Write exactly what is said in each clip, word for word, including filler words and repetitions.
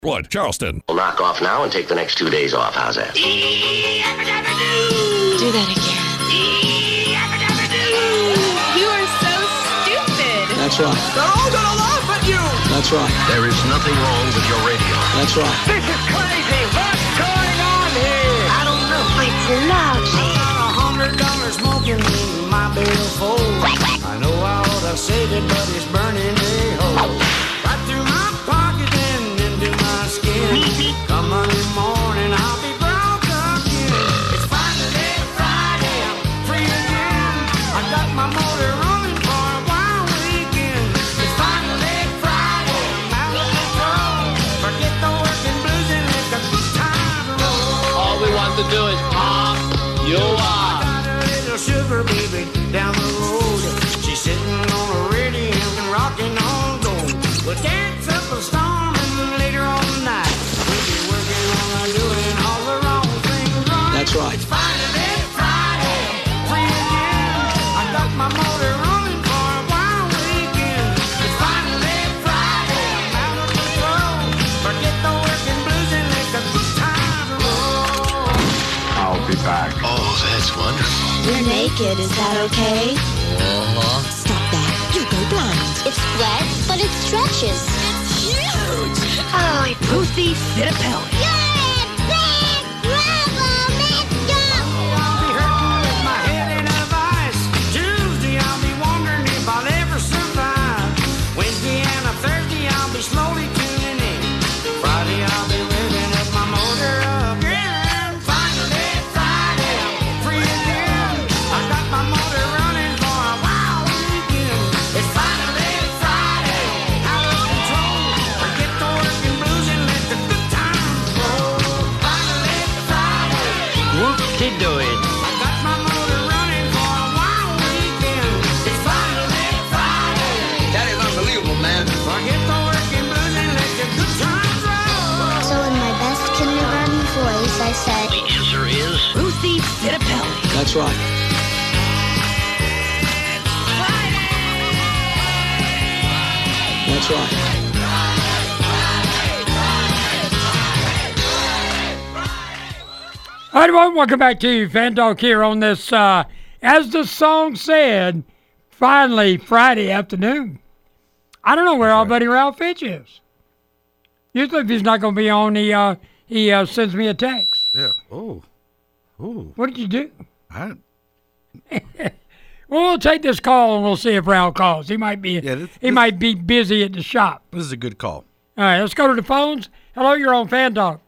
Blood, Charleston. We'll knock off now and take the next two days off. How's that? Do that again. You are so stupid. That's right. They're all gonna laugh at you. That's right. There is nothing wrong with your radio. That's right. This is crazy. What's going on here? I don't know. It's loud. I got a hundred dollars smoking in my billfold. I know I ought to save it, but it's burning a hole right through my pocket and into my skin. Come Monday morning, I'll be broke again. It's finally Friday, I'm free again. I got my motor running for a wild weekend. It's finally Friday, I'm out of control. Forget the working blues and let the good times roll. All we want to do is pop you up. I got a little sugar baby down the road. She's sitting on a radio and rocking on gold. We'll dance up a storm and then later on tonight we'll be working on doing all the wrong things right. That's right. It's finally Friday, free again. I got my motor running for a wild weekend. It's finally Friday, I'm out of control. Forget the working blues and let the good times roll. I'll be back. Oh, that's wonderful. You're naked, is that okay? Uh-huh. Stop that. You go blind. It's wet, but it stretches. It's huge. Oh, Ruthie Fitapelli. Good! Big! Bravo! Let's go! I'll be hurting with my head in a vice. Tuesday I'll be wondering if I'll ever survive. Wednesday and a Thursday I'll be slowly tuning in. Friday I'll be revving up my motor again. Finally Friday, I'm free again. I got my motor running for a wild weekend. It's finally Friday, out of control. Forget the working blues and let the good times roll. Finally Friday. Whoop-de-doo-it. I got my motor running for a wild weekend. It's finally Friday. That is unbelievable, man. Forget the working blues and let the good times roll. So in my best kindergarten voice, I said, The answer is Ruthie Fitapelli. That's right. That's right. All right, everyone, welcome back to Fan Talk here on this, uh, as the song said, finally Friday afternoon. I don't know where our buddy Ralph Fitch is. Usually if he's not going to be on, he, uh, he uh, sends me a text. Yeah. Oh. Oh. What did you do? I. Well, we'll take this call and we'll see if Ralph calls. He might be Yeah, this- he this- might be busy at the shop. This is a good call. All right, let's go to the phones. Hello, you're on Fan Talk.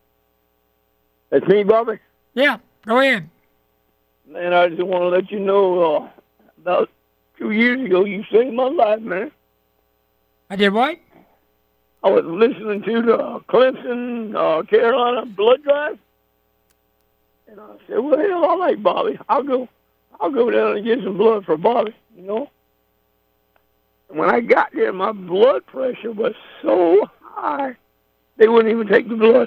That's me, Bobby. Yeah, go ahead. Man, I just want to let you know, uh, about two years ago, you saved my life, man. I did what? I was listening to the uh, Clemson, uh, Carolina blood drive, and I said, well, hell, I like Bobby. I'll go, I'll go down and get some blood for Bobby, you know? And when I got there, my blood pressure was so high, they wouldn't even take the blood.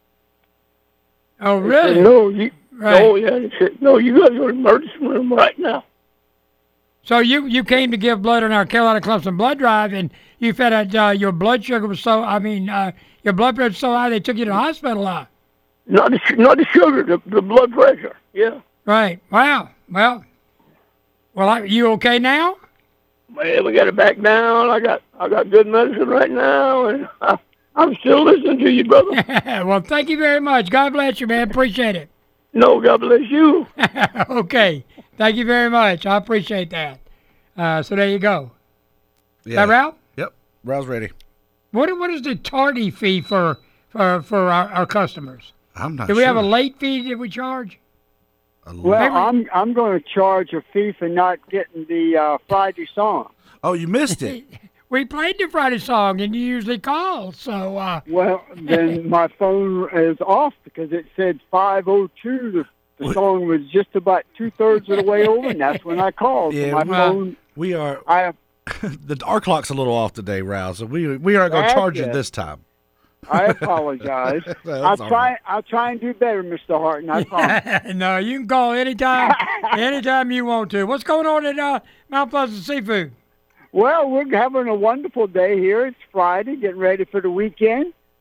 Oh, They really? said, no, you, Right. no, yeah, they said, no, you got to go to the emergency room right now. So you, you came to give blood on our Carolina Clemson blood drive, and you found out uh, your blood sugar was so, I mean, uh, your blood pressure was so high they took you to the hospital. Uh. Not the, su- not the sugar, the, the blood pressure, yeah. Right. Wow. Well, well, are you okay now? Man, we got it back down. I got I got good medicine right now, and I, I'm still listening to you, brother. Well, thank you very much. God bless you, man. Appreciate it. No, God bless you. Okay. Thank you very much. I appreciate that. Uh, so there you go. Yeah. That Ralph? Yep. Ralph's ready. What what is the tardy fee for for for our, our customers? I'm not Do we sure. have a late fee that we charge? A Well, Maybe- I'm I'm going to charge a fee for not getting the uh, Friday song. Oh, you missed it. We played the Friday song, and you usually call. So uh, Well, then my phone is off because it said five oh two. The, the What? song was just about two-thirds of the way over, and that's when I called. So Yeah, my well, phone, We are. I the our clock's a little off today, Ralph. So we we aren't going to That's charge you it. this time. I apologize. That's I'll all try. right. I'll try and do better, Mister Horton. I promise. no, you can call anytime, anytime you want to. What's going on at uh, Mount Pleasant Seafood? Well, we're having a wonderful day here. It's Friday, getting ready for the weekend.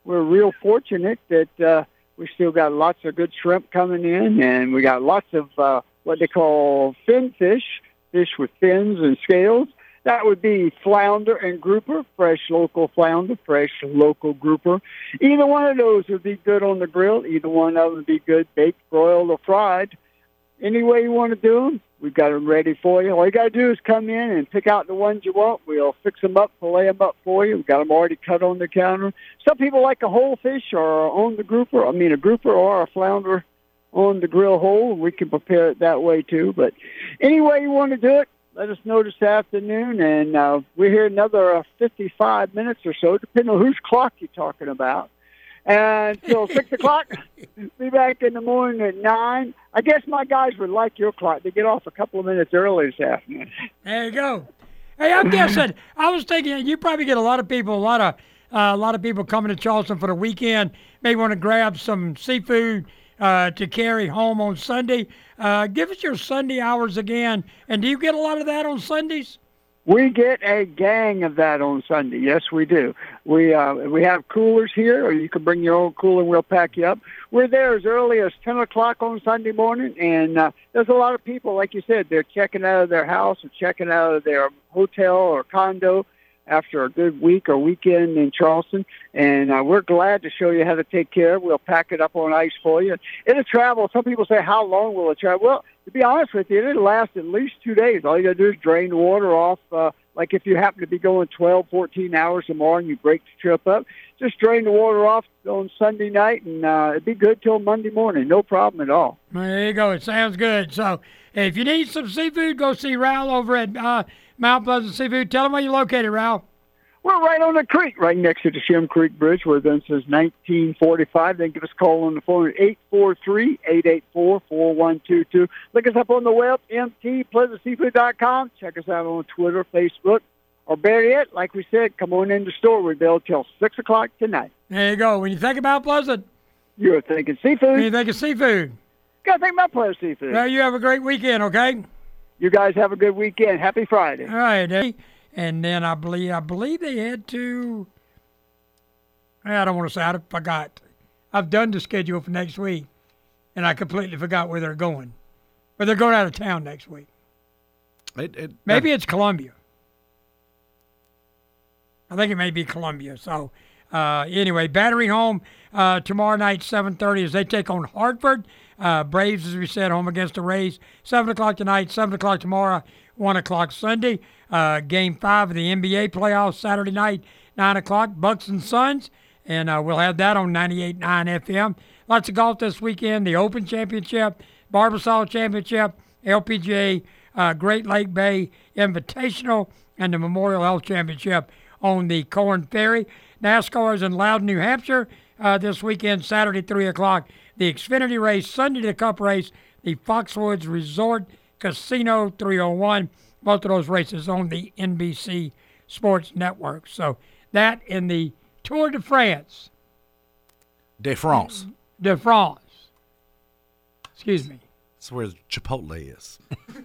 we're real fortunate that uh, we still got lots of good shrimp coming in, and we got lots of uh, what they call fin fish, fish with fins and scales. That would be flounder and grouper, fresh local flounder, fresh local grouper. Either one of those would be good on the grill. Either one of them would be good baked, broiled, or fried. Any way you want to do them, we've got them ready for you. All you got to do is come in and pick out the ones you want. We'll fix them up, fillet them up for you. We've got them already cut on the counter. Some people like a whole fish or on the grouper. I mean, a grouper or a flounder on the grill whole. We can prepare it that way, too. But any way you want to do it, let us know this afternoon, and uh, we're here another uh, fifty-five minutes or so, depending on whose clock you're talking about. And until six o'clock, be back in the morning at nine. I guess my guys would like your clock. They get off a couple of minutes early this afternoon. There you go. Hey, I'm guessing, I was thinking you probably get a lot of people, a lot of uh, a lot of people coming to Charleston for the weekend, maybe want to grab some seafood uh, to carry home on Sunday. Uh, give us your Sunday hours again. And do you get a lot of that on Sundays? We get a gang of that on Sunday. Yes, we do. We uh, we have coolers here, or you can bring your own cooler and we'll pack you up. We're there as early as ten o'clock on Sunday morning, and uh, there's a lot of people, like you said, they're checking out of their house or checking out of their hotel or condo after a good week or weekend in Charleston, and uh, we're glad to show you how to take care of it. We'll pack it up on ice for you. It'll travel. Some people say, how long will it travel? Well, to be honest with you, it'll last at least two days. All you got to do is drain the water off. Uh, like if you happen to be going twelve, fourteen hours or more and you break the trip up, just drain the water off on Sunday night, and uh, it'd be good till Monday morning. No problem at all. There you go. It sounds good. So if you need some seafood, go see Raul over at uh, Mount Pleasant Seafood. Tell them where you're located, Raul. We're right on the creek, right next to the Shim Creek Bridge. We're there since nineteen forty-five. Then give us a call on the phone at eight four three, eight eight four, four one two two. Look us up on the web, m t pleasant seafood dot com. Check us out on Twitter, Facebook, or better yet, like we said, come on in the store. We'll be open till six o'clock tonight. There you go. When you think about Pleasant, you're thinking seafood. When you think of seafood, you got to think about Pleasant Seafood. Well, you have a great weekend, okay? You guys have a good weekend. Happy Friday. All right, eh? And then I believe I believe they had to. I don't want to say I forgot. I've done the schedule for next week, and I completely forgot where they're going. But they're going out of town next week. It, it, Maybe it's Columbia. I think it may be Columbia. So uh, anyway, Battery home uh, tomorrow night, seven thirty, as they take on Hartford. Uh, Braves, as we said, home against the Rays. seven o'clock tonight, seven o'clock tomorrow, one o'clock Sunday. Uh, game five of the N B A playoffs Saturday night, nine o'clock, Bucks and Suns. And uh, we'll have that on ninety-eight point nine F M. Lots of golf this weekend, the Open Championship, Barbasol Championship, L P G A, uh, Great Lake Bay Invitational, and the Memorial Health Championship on the Corn Ferry. NASCAR is in Loudon, New Hampshire uh, this weekend, Saturday, three o'clock. The Xfinity race, Sunday, the Cup race, the Foxwoods Resort Casino three oh one. Both of those races on the N B C Sports Network. So that in the Tour de France. De France. De France. Excuse me. That's where Chipotle is.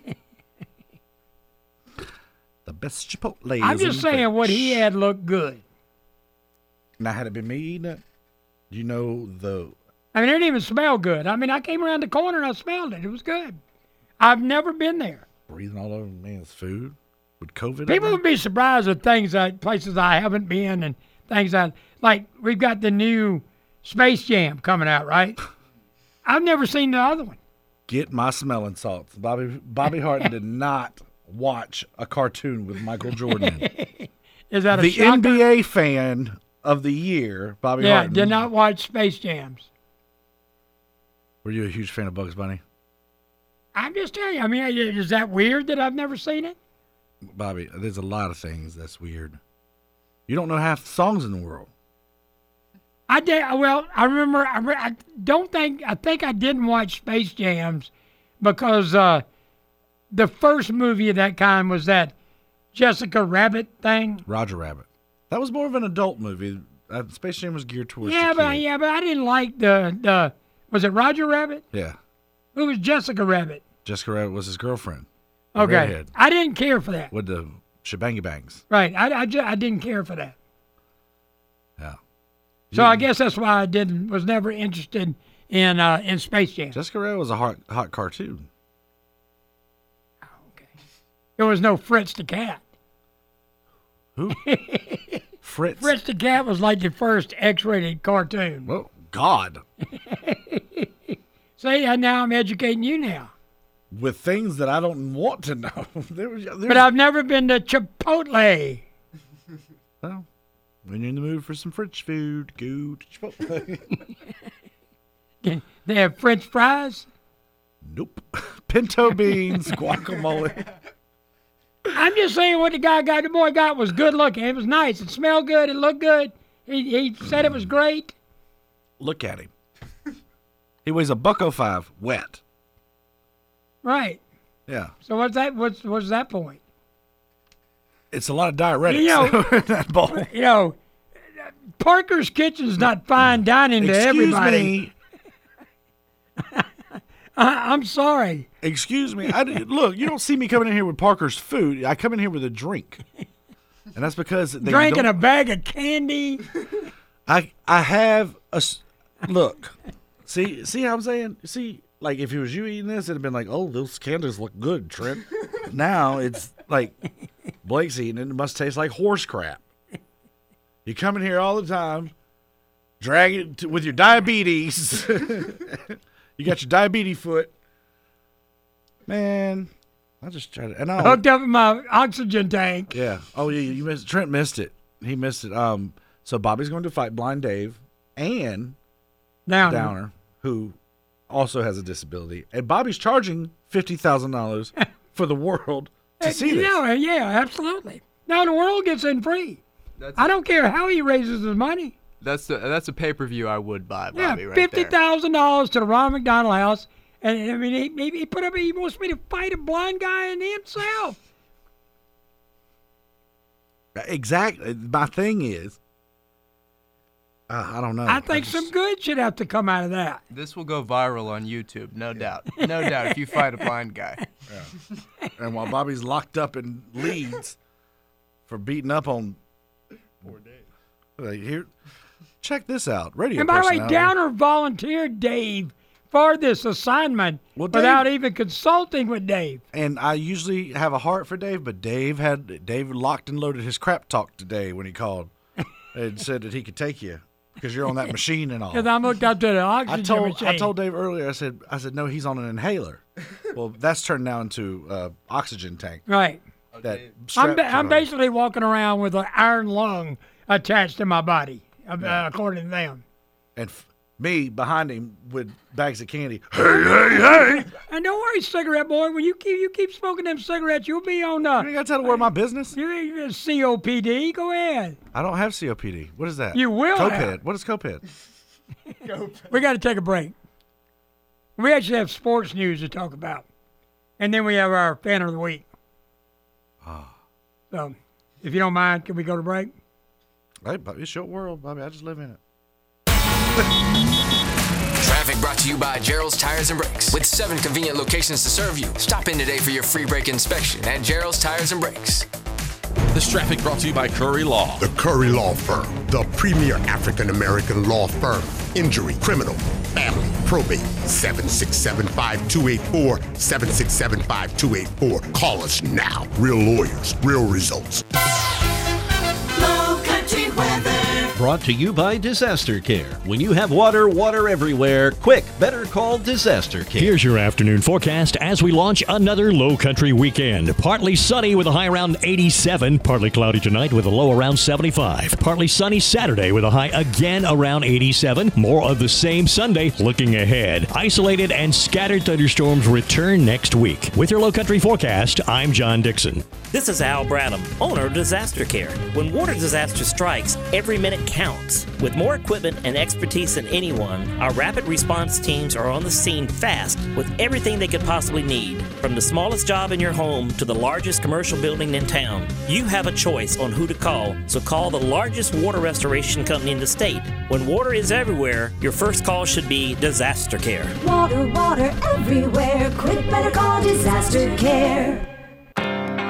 The best Chipotle I'm is just in saying French. what he had looked good. Now, had it been me eating it, do you know the... I mean, it didn't even smell good. I mean, I came around the corner and I smelled it. It was good. I've never been there. Breathing all over man's food with COVID. People ever? would be surprised at things, that places I haven't been and things that, like, we've got the new Space Jam coming out, right? I've never seen the other one. Get my smelling salts. Bobby Bobby Hart did not watch a cartoon with Michael Jordan. Is that a the shocker? N B A fan of the year, Bobby Yeah, Hart. did not watch Space Jams. Were you a huge fan of Bugs Bunny? I'm just telling you. I mean, is that weird that I've never seen it? Bobby, there's a lot of things that's weird. You don't know half the songs in the world. I did. Well, I remember. I, re, I don't think. I think I didn't watch Space Jams because uh, the first movie of that kind was that Jessica Rabbit thing. Roger Rabbit. That was more of an adult movie. Uh, Space Jam was geared towards Yeah, the but kid. yeah, but I didn't like the the. Was it Roger Rabbit? Yeah. Who was Jessica Rabbit? Jessica Rabbit was his girlfriend. The Okay, redhead I didn't care for that. with the shebangy bangs. Right, I I, just, I didn't care for that. Yeah. So I guess that's why I didn't was never interested in uh, in Space Jam. Jessica Rabbit was a hot, hot cartoon. There was no Fritz the Cat. Who? Fritz. Fritz the Cat was like the first X-rated cartoon. Well, God. See, and now I'm educating you now. With things that I don't want to know. there was, there but I've never been to Chipotle. Well, when you're in the mood for some French food, go to Chipotle. They have French fries? Nope. Pinto beans, guacamole. I'm just saying what the guy got. The boy got was good looking. It was nice. It smelled good. It looked good. He, he said it was great. Look at him. He weighs a buck oh five, wet. Right. Yeah. So what's that? What's what's that point? It's a lot of diuretics You know, in that bowl. You know, Parker's Kitchen's not fine dining to Excuse everybody. me. I, I'm sorry. Excuse me. I, look, you don't see me coming in here with Parker's food. I come in here with a drink. And that's because... They Drinking don't, a bag of candy. I I have a... s- Look. See, see how I'm saying? See, like, if it was you eating this, it'd have been like, oh, those candies look good, Trent. Now it's like, Blake's eating it. It must taste like horse crap. You come in here all the time, drag it to, with your diabetes. You got your diabetes foot. Man, I just tried to... And I Hooked up in my oxygen tank. Yeah. Oh, yeah, you missed... Trent missed it. He missed it. Um. So Bobby's going to fight Blind Dave and Downer. Downer, who also has a disability. And Bobby's charging fifty thousand dollars for the world to see this. Yeah, yeah, absolutely. Now the world gets in free. That's, I don't care how he raises his money. That's the that's a pay per view I would buy, Bobby. Yeah, right fifty there. thousand dollars to the Ronald McDonald House, and I mean, he, he put up. He wants me to fight a blind guy in himself. Exactly. My thing is, uh, I don't know. I think just, some good should have to come out of that. This will go viral on YouTube, no doubt. No doubt. If you fight a blind guy. Yeah. And while Bobby's locked up in Leeds for beating up on. Poor Dave. Like, here, check this out. Radio. And by the way, personality. Downer volunteered Dave for this assignment Well, Dave- without even consulting with Dave. And I usually have a heart for Dave, but Dave had Dave locked and loaded his crap talk today when he called and said that he could take you because you're on that machine and all. Because I'm hooked up to the oxygen I told machine. I told Dave earlier. I said I said no, he's on an inhaler. Well, that's turned now into uh, oxygen tank. Right. That I'm, strap ba- to I'm it. basically walking around with an iron lung attached to my body, uh, Yeah. according to them. and f- me behind him with bags of candy. Hey, hey, hey! And don't worry, cigarette boy. When you keep you keep smoking them cigarettes, you'll be on the. You ain't got to tell the world my business. You ain't C O P D. Go ahead. I don't have C O P D. What is that? You will Coped. have. What is Coped? We got to take a break. We actually have sports news to talk about, and then we have our fan of the week. Ah. So, if you don't mind, can we go to break? Hey, Bobby, it's your world, Bobby. I just live in it. Traffic brought to you by Gerald's Tires and Brakes. With seven convenient locations to serve you. Stop in today for your free brake inspection at Gerald's Tires and Brakes. This traffic brought to you by Curry Law. The Curry Law Firm, the premier African-American law firm. Injury, criminal, family, probate. seven six seven, five two eight four, seven six seven, five two eight four. Call us now. Real lawyers, real results. Low Country Weather. Brought to you by Disaster Care. When you have water, water everywhere, quick, better call Disaster Care. Here's your afternoon forecast as we launch another low country weekend. Partly sunny with a high around eighty-seven. Partly cloudy tonight with a low around seventy-five. Partly sunny Saturday with a high again around eighty-seven. More of the same Sunday. Looking ahead, isolated and scattered thunderstorms return next week. With your low country forecast, I'm John Dixon. This is Al Bradham, owner of Disaster Care. When water disaster strikes, every minute counts. With more equipment and expertise than anyone, our rapid response teams are on the scene fast with everything they could possibly need. From the smallest job in your home to the largest commercial building in town, you have a choice on who to call, so call the largest water restoration company in the state. When water is everywhere, your first call should be Disaster Care. Water, water everywhere. Quick, better call Disaster Care.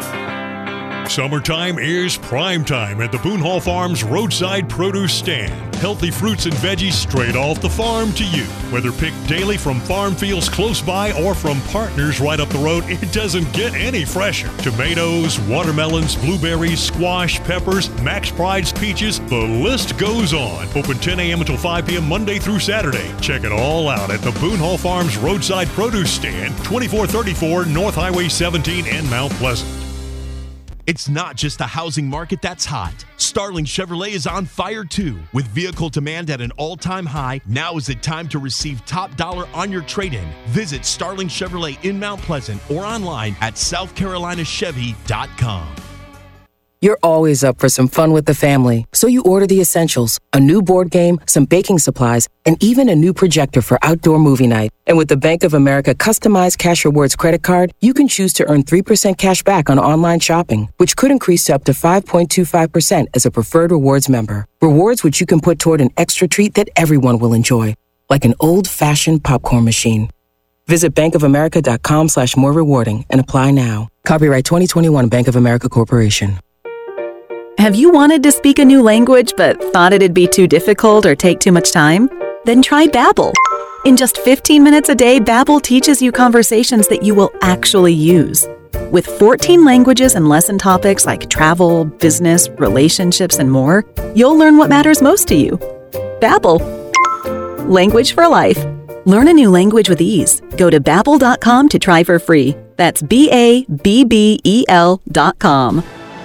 Summertime is prime time at the Boone Hall Farms Roadside Produce Stand. healthy fruits and veggies straight off the farm to you. Whether picked daily from farm fields close by or from partners right up the road, it doesn't get any fresher. Tomatoes, watermelons, blueberries, squash, peppers, Max Pride's peaches, the list goes on. Open ten a.m. until five p.m. Monday through Saturday. Check it all out at the Boone Hall Farms Roadside Produce Stand, twenty-four thirty-four North Highway seventeen in Mount Pleasant. It's not just a housing market that's hot. Starling Chevrolet is on fire too. With vehicle demand at an all-time high, now is the time to receive top dollar on your trade-in. Visit Starling Chevrolet in Mount Pleasant or online at south carolina chevy dot com. You're always up for some fun with the family, so you order the essentials, a new board game, some baking supplies, and even a new projector for outdoor movie night. And with the Bank of America customized Cash Rewards credit card, you can choose to earn three percent cash back on online shopping, which could increase to up to five point two five percent as a preferred rewards member. Rewards which you can put toward an extra treat that everyone will enjoy, like an old-fashioned popcorn machine. Visit bankofamerica.com slash more rewarding and apply now. Copyright twenty twenty-one Bank of America Corporation. Have you wanted to speak a new language but thought it'd be too difficult or take too much time? Then try Babbel. In just fifteen minutes a day, Babbel teaches you conversations that you will actually use. With fourteen languages and lesson topics like travel, business, relationships, and more, you'll learn what matters most to you. Babbel. Language for life. Learn a new language with ease. Go to babbel dot com to try for free. That's B A B B E L dot com.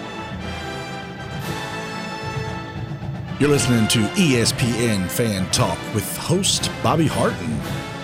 You're listening to E S P N Fan Talk with host Bobby Harton.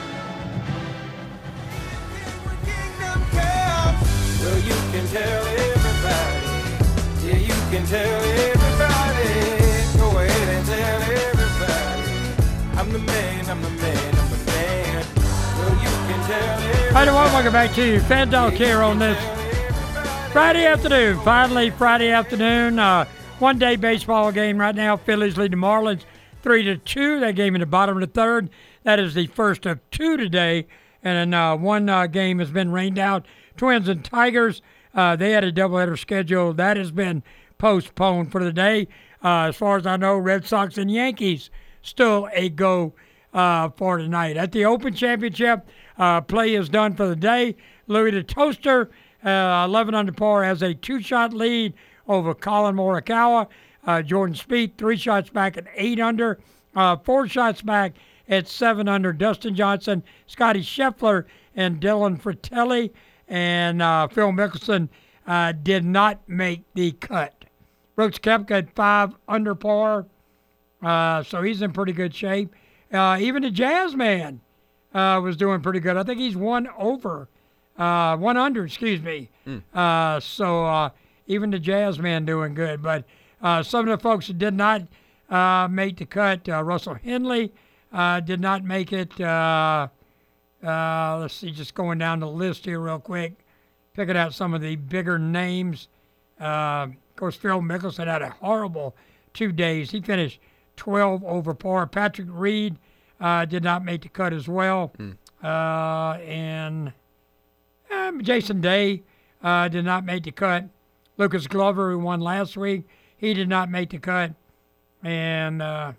Well, you can tell everybody. Yeah, you can tell everybody. Go ahead and tell everybody. I'm the man, I'm the man, I'm the man. Well, you can tell everybody. Hi, everyone. Welcome back to Fan Talk here on this Friday afternoon. Finally, Friday afternoon. Uh, One day baseball game right now. Phillies lead the Marlins three to two. That game in the bottom of the third. That is the first of two today. And then uh, one uh, game has been rained out. Twins and Tigers. Uh, they had a doubleheader schedule that has been postponed for the day. Uh, as far as I know, Red Sox and Yankees still a go uh, for tonight. At the Open Championship, uh, play is done for the day. Louis the Toaster, uh, eleven under par, has a two-shot lead over Colin Morikawa. Uh, Jordan Spieth, three shots back at eight under. Uh, four shots back at seven under. Dustin Johnson, Scotty Scheffler, and Dylan Fratelli. And uh, Phil Mickelson uh, did not make the cut. Brooks Koepka at five under par. Uh, so he's in pretty good shape. Uh, even the Jazz man uh, was doing pretty good. I think he's one over. Uh, one under, excuse me. Mm. Uh, so... Uh, Even the Jazz man doing good. But uh, some of the folks that did not uh, make the cut, uh, Russell Henley uh, did not make it. Uh, uh, let's see, just going down the list here real quick, picking out some of the bigger names. Uh, of course, Phil Mickelson had a horrible two days. He finished twelve over par. Patrick Reed uh, did not make the cut as well. Mm. Uh, and um, Jason Day uh, did not make the cut. Lucas Glover, who won last week, he did not make the cut. And uh,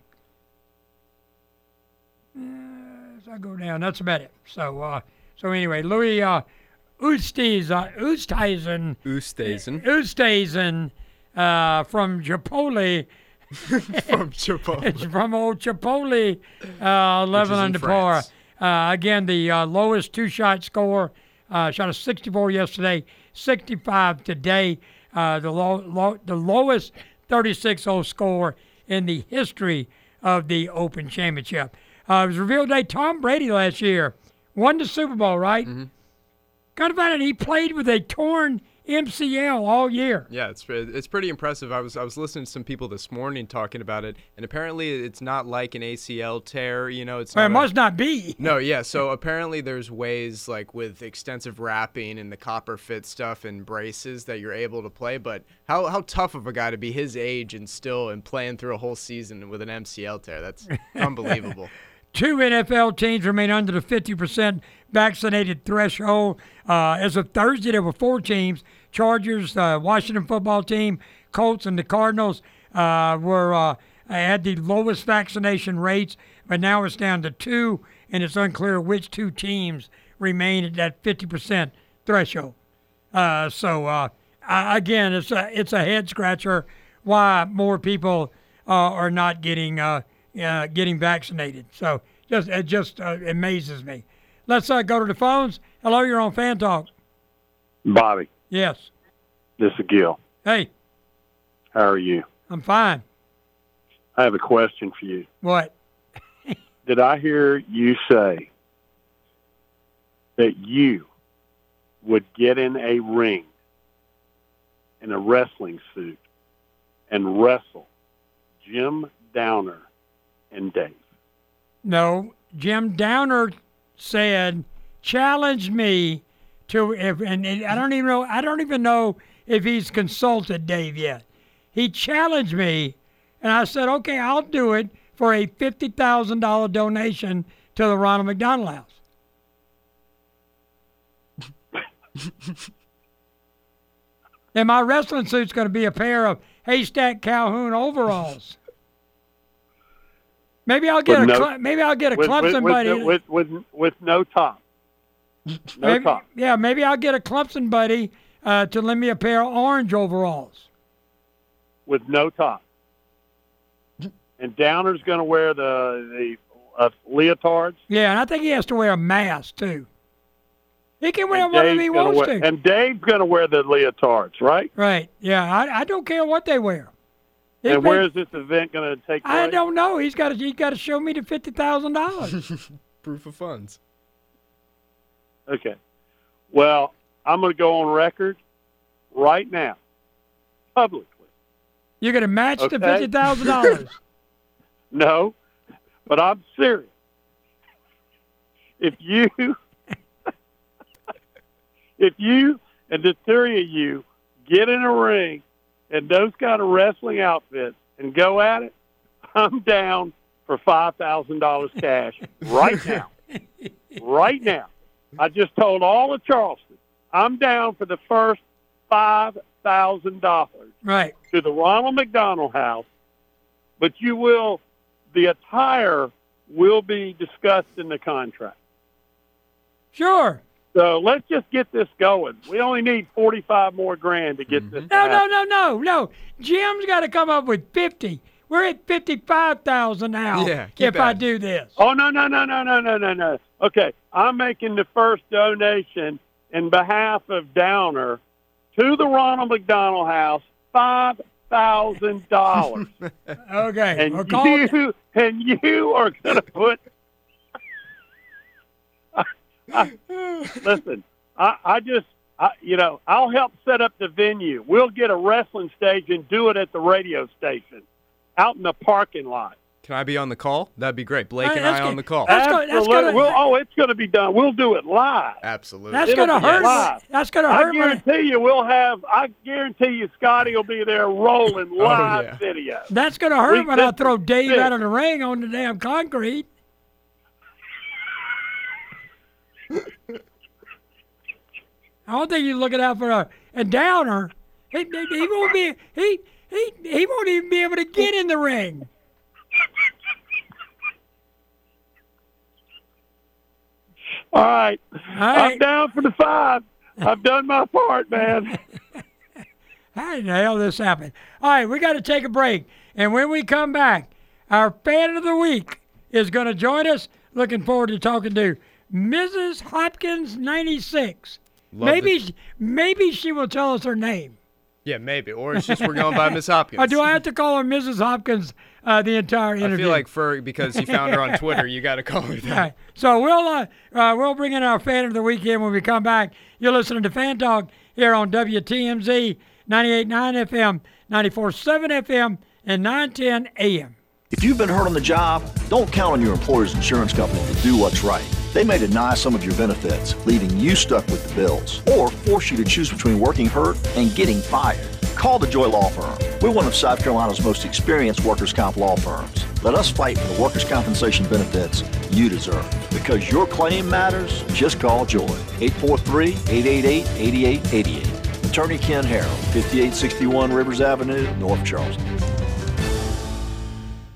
as I go down, that's about it. So, uh, so anyway, Louis uh, Oosthuizen, Oosthuizen, Oosthuizen, Oosthuizen uh, from Chipotle. from Chipotle. It's from old Chipotle, uh, eleven under par. Uh, again, the uh, lowest two-shot score. Uh, shot a sixty-four yesterday, sixty-five today. Uh, the low, low, the lowest thirty-six hole score in the history of the Open Championship. Uh, it was revealed today Tom Brady last year won the Super Bowl, right? Mm-hmm. Kind of found out he played with a torn M C L all year. Yeah, it's it's pretty impressive. I was I was listening to some people this morning talking about it, and apparently it's not like an A C L tear. You know, it's well, not it must a, not be. No, yeah. So apparently there's ways like with extensive wrapping and the copper fit stuff and braces that you're able to play. But how how tough of a guy to be his age and still and playing through a whole season with an M C L tear? That's unbelievable. Two N F L teams remain under the fifty percent vaccinated threshold. Uh, as of Thursday, there were four teams. Chargers, uh, Washington football team, Colts, and the Cardinals uh, were uh, had the lowest vaccination rates, but now it's down to two, and it's unclear which two teams remain at that fifty percent threshold. Uh, so uh, I, again, it's a it's a head scratcher why more people uh, are not getting uh, uh, getting vaccinated. So just it just uh, amazes me. Let's uh, go to the phones. Hello, you're on Fan Talk. Bobby. Yes. This is Gil. Hey. How are you? I'm fine. I have a question for you. What? Did I hear you say that you would get in a ring in a wrestling suit and wrestle Jim Downer and Dave? No, Jim Downer said, "Challenge me to," if, and, and I don't even know. I don't even know if he's consulted Dave yet. He challenged me, and I said, "Okay, I'll do it for a fifty thousand dollar donation to the Ronald McDonald House." And my wrestling suit's going to be a pair of Haystack Calhoun overalls. Maybe I'll get With a no- Cle- maybe I'll get a with, Clemson with, buddy. with, with, with, with no top. No maybe, top. Yeah, maybe I'll get a Clemson buddy uh, to lend me a pair of orange overalls. With no top. And Downer's going to wear the the uh, leotards. Yeah, and I think he has to wear a mask too. He can wear and whatever Dave's he gonna wants wear, to. And Dave's going to wear the leotards, right? Right. Yeah, I, I don't care what they wear. It And may- where is this event going to take place? I don't know. He's got to. He's got to show me the fifty thousand dollars. Proof of funds. Okay. Well, I'm going to go on record right now, publicly. You're going to match the Okay. fifty thousand dollars. No, but I'm serious. If you, if you and the three of you get in a ring and those kind of wrestling outfits and go at it, I'm down for five thousand dollars cash right now. Right now. I just told all of Charleston, I'm down for the first five thousand dollars Right. to the Ronald McDonald House, but you will, the attire will be discussed in the contract. Sure. So let's just get this going. We only need forty-five more grand to get this. No, no, no, no, no. Jim's got to come up with fifty. We're at fifty-five thousand now. Yeah, keep if I at it. do this. Oh, no, no, no, no, no, no, no, no. Okay, I'm making the first donation in behalf of Downer to the Ronald McDonald House, five thousand dollars. Okay. And we'll call it- you and you are going to put. I, I, listen, I, I just, I, you know, I'll help set up the venue. We'll get a wrestling stage and do it at the radio station, out in the parking lot. Can I be on the call? That'd be great. Blake Hey, and that's I good. on the call. That's go- that's Absolutely. gonna- We'll, oh, it's going to be done. We'll do it live. Absolutely. That's It'll gonna be hurt. live. That's gonna I hurt. my- guarantee you, we'll have. I guarantee you, Scotty will be there rolling live yeah. video. That's gonna hurt Week when I fifty throw Dave six. out of the ring on the damn concrete. I don't think you're looking out for a, a Downer. He, he, he won't be. He he he won't even be able to get in the ring. All right. right. I'm down for the five. I've done my part, man. How the hell this happened? All right, we got to take a break. And when we come back, our fan of the week is going to join us. Looking forward to talking to Missus Hopkins ninety-six. Love maybe, the- maybe she will tell us her name. Yeah, maybe. Or it's just we're going by Miss Hopkins. Or do I have to call her Missus Hopkins uh, the entire interview? I feel like for because you found her on Twitter, you got to call her that. All right. So we'll uh, uh, we'll bring in our fan of the weekend when we come back. You're listening to Fan Talk here on W T M Z ninety-eight point nine F M, ninety-four point seven F M, and nine ten A M. If you've been hurt on the job, don't count on your employer's insurance company to do what's right. They may deny some of your benefits, leaving you stuck with the bills, or force you to choose between working hurt and getting fired. Call the Joy Law Firm. We're one of South Carolina's most experienced workers' comp law firms. Let us fight for the workers' compensation benefits you deserve. Because your claim matters, just call Joy. eight four three, eight eight eight, eight eight eight eight. Attorney Ken Harrell, fifty-eight sixty-one Rivers Avenue, North Charleston.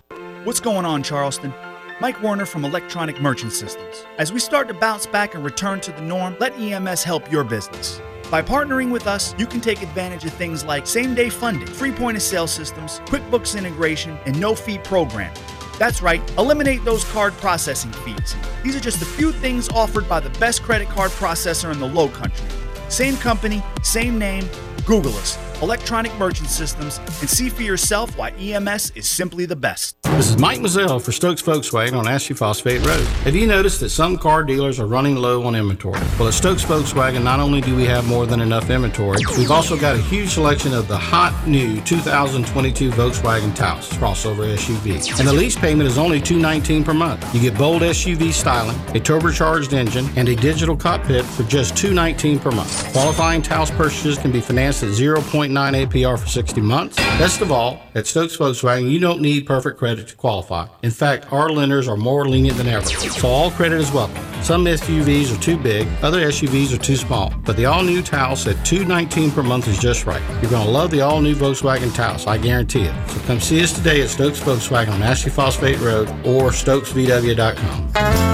What's going on, Charleston? Mike Werner from Electronic Merchant Systems. As we start to bounce back and return to the norm, let E M S help your business. By partnering with us, you can take advantage of things like same-day funding, free point-of-sale systems, QuickBooks integration, and no-fee programming. That's right, eliminate those card processing fees. These are just a few things offered by the best credit card processor in the Low Country. Same company, same name. Google us, Electronic Merchant Systems, and see for yourself why E M S is simply the best. This is Mike Mazzell for Stokes Volkswagen on Ashley Phosphate Road. Have you noticed that some car dealers are running low on inventory? Well, at Stokes Volkswagen, not only do we have more than enough inventory, we've also got a huge selection of the hot new two thousand twenty-two Volkswagen Taos crossover S U V. And the lease payment is only two hundred nineteen dollars per month. You get bold S U V styling, a turbocharged engine, and a digital cockpit for just two hundred nineteen dollars per month. Qualifying Taos purchases can be financed at zero point nine A P R for sixty months. Best of all, at Stokes Volkswagen, you don't need perfect credit to qualify. In fact, our lenders are more lenient than ever, so all credit is welcome. Some S U Vs are too big, other S U Vs are too small, but the all-new Taos at two hundred nineteen dollars per month is just right. You're going to love the all-new Volkswagen Taos, I guarantee it. So come see us today at Stokes Volkswagen on Ashley Phosphate Road or stokes v w dot com.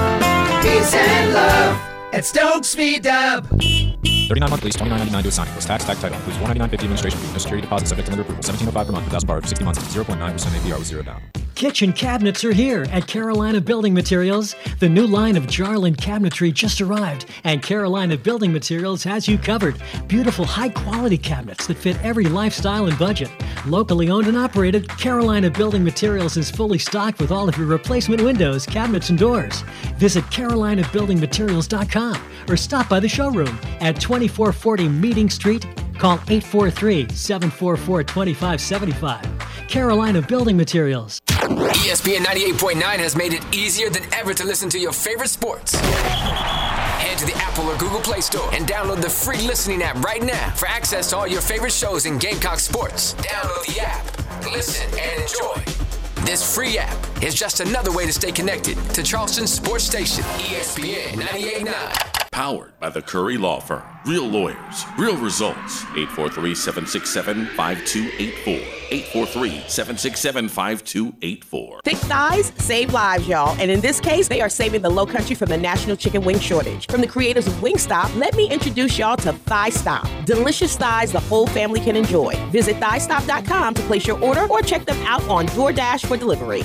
Peace and love at Stokes V Dub. thirty-nine month lease, twenty-nine ninety-nine to assign. Plus tax, tax title. Includes one ninety-nine fifty administration fee. No security deposit subject to lender approval. seventeen oh five per month. one thousand borrowed for sixty months. zero point nine percent A P R with zero down. Kitchen cabinets are here at Carolina Building Materials. The new line of Jarland cabinetry just arrived, and Carolina Building Materials has you covered. Beautiful, high-quality cabinets that fit every lifestyle and budget. Locally owned and operated, Carolina Building Materials is fully stocked with all of your replacement windows, cabinets, and doors. Visit carolina building materials dot com or stop by the showroom at twenty-four forty Meeting Street. Call eight four three, seven four four, two five seven five. Carolina Building Materials. E S P N ninety-eight point nine has made it easier than ever to listen to your favorite sports. Head to the Apple or Google Play Store and download the free listening app right now for access to all your favorite shows in Gamecock sports. Download the app, listen, and enjoy. This free app is just another way to stay connected to Charleston's sports station, E S P N ninety-eight point nine. Powered by the Curry Law Firm. Real lawyers, real results. eight four three, seven six seven, five two eight four. eight four three, seven six seven, five two eight four. Thick thighs save lives, y'all. And in this case, they are saving the Low Country from the national chicken wing shortage. From the creators of Wingstop, let me introduce y'all to Thigh Stop. Delicious thighs the whole family can enjoy. Visit thigh stop dot com to place your order or check them out on DoorDash for delivery.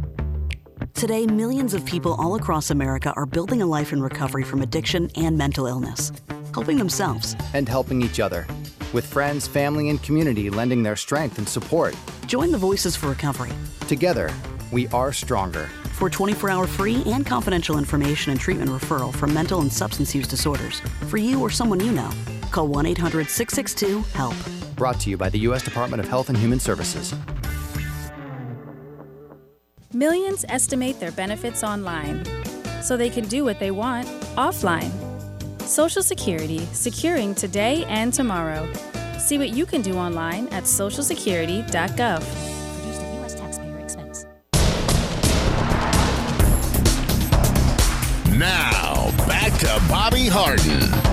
Today, millions of people all across America are building a life in recovery from addiction and mental illness, helping themselves and helping each other, with friends, family, and community lending their strength and support. Join the Voices for Recovery. Together, we are stronger. For twenty-four hour free and confidential information and treatment referral for mental and substance use disorders, for you or someone you know, call one eight hundred, six six two, HELP. Brought to you by the U S Department of Health and Human Services. Millions estimate their benefits online, so they can do what they want offline. Social Security, securing today and tomorrow. See what you can do online at social security dot gov. Produced at U S taxpayer expense. Now, back to Bobby Harden.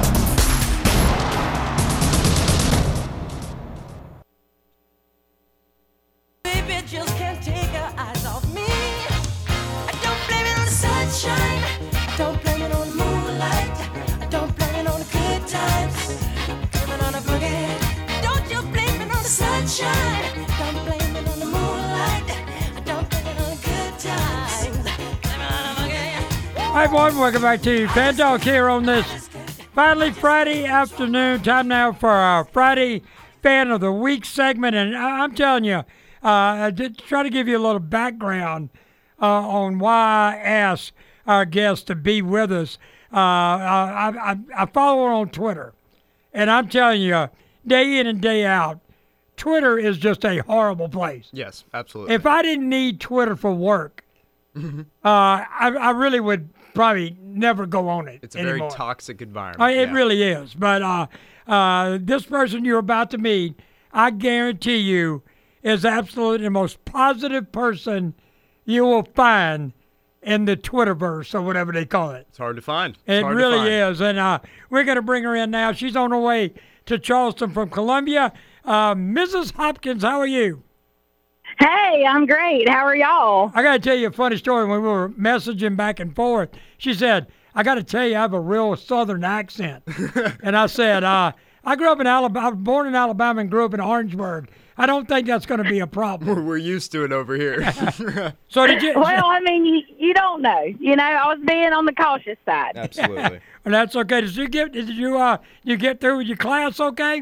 Don't blame it on the moonlight. I don't blame it on the good times. Blame it on the boogie. Don't you blame it on the sunshine. Don't blame it on the moonlight. I don't blame it on the good times. Blame it on the boogie. Hi, everyone. Welcome back to Fan Talk here on this finally Friday afternoon. Time now for our Friday Fan of the Week segment. And I'm telling you, uh, to try to give you a little background uh, on why I asked our guest to be with us. Uh, I, I, I follow her on Twitter, and I'm telling you, day in and day out, Twitter is just a horrible place. Yes, absolutely. If I didn't need Twitter for work, uh, I, I really would probably never go on it It's a anymore. very toxic environment. Uh, it yeah. really is. But uh, uh, this person you're about to meet, I guarantee you, is absolutely the most positive person you will find in the Twitterverse or whatever they call it. It's hard to find. It's It hard really to find. is. And uh, we're going to bring her in now. She's on her way to Charleston from Columbia. Uh, Missus Hopkins, how are you? Hey, I'm great. How are y'all? I got to tell you a funny story. When we were messaging back and forth, she said, I got to tell you, I have a real Southern accent. And I said, uh, I grew up in Alabama. I was born in Alabama and grew up in Orangeburg. I don't think that's going to be a problem. We're used to it over here. So did you? Well, I mean, you, you don't know. You know, I was being on the cautious side. Absolutely. Well, that's okay. Did you get? Did you? Uh, you get through with your class? Okay.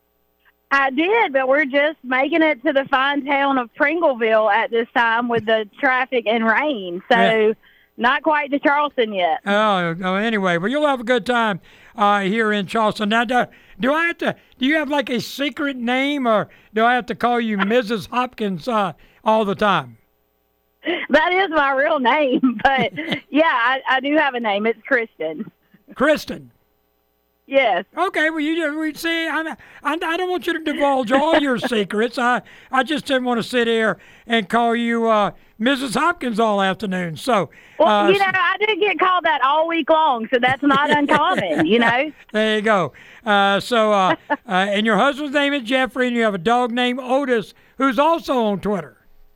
I did, but we're just making it to the fine town of Pringleville at this time with the traffic and rain. So, Yeah. not quite to Charleston yet. Oh, oh, anyway, well, you'll have a good time uh, here in Charleston. Now, do, do I have to? Do you have like a secret name, or do I have to call you Missus Hopkins uh, all the time? That is my real name, but yeah, I, I do have a name. It's Kristen. Kristen. Yes. Okay. Well, you just we see. I, I I don't want you to divulge all your secrets. I I just didn't want to sit here and call you uh, Missus Hopkins all afternoon. So. Well, uh, you know, I do get called that all week long, so that's not uncommon, you know. There you go. Uh, so, uh, uh, and your husband's name is Jeffrey, and you have a dog named Otis, who's also on Twitter.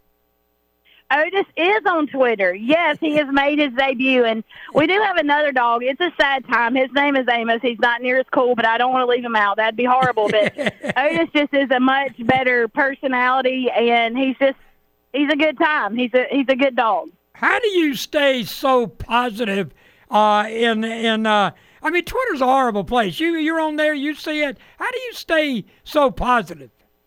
Otis is on Twitter. Yes, he has made his debut, and we do have another dog. It's a sad time. His name is Amos. He's not near as cool, but I don't want to leave him out. That'd be horrible. But Otis just is a much better personality, and he's just he's a good time. He's a he's a good dog. How do you stay so positive uh, in in? Uh, I mean, Twitter's a horrible place. You you're on there, you see it. How do you stay so positive?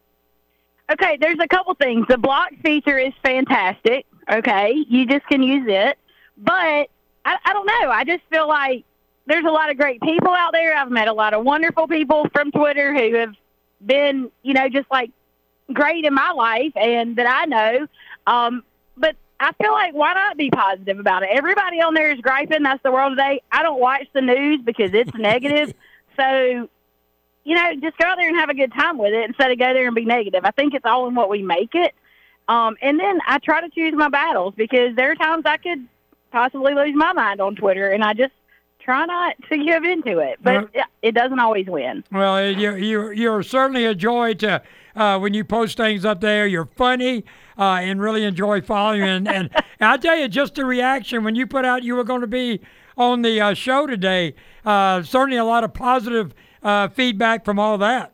Okay, there's a couple things. The block feature is fantastic. Okay, you just can use it. But I, I don't know. I just feel like there's a lot of great people out there. I've met a lot of wonderful people from Twitter who have been, you know, just like great in my life and that I know. Um, but I feel like why not be positive about it? Everybody on there is griping. That's the world today. I don't watch the news because it's negative. So, you know, just go out there and have a good time with it instead of go there and be negative. I think it's all in what we make it. Um, and then I try to choose my battles because there are times I could possibly lose my mind on Twitter, and I just try not to give into it. But Well- it, it doesn't always win. Well, you you you're certainly a joy to uh, when you post things up there. You're funny uh, and really enjoy following. And, and I tell you, just the reaction when you put out you were going to be on the uh, show today. Uh, certainly a lot of positive uh, feedback from all that.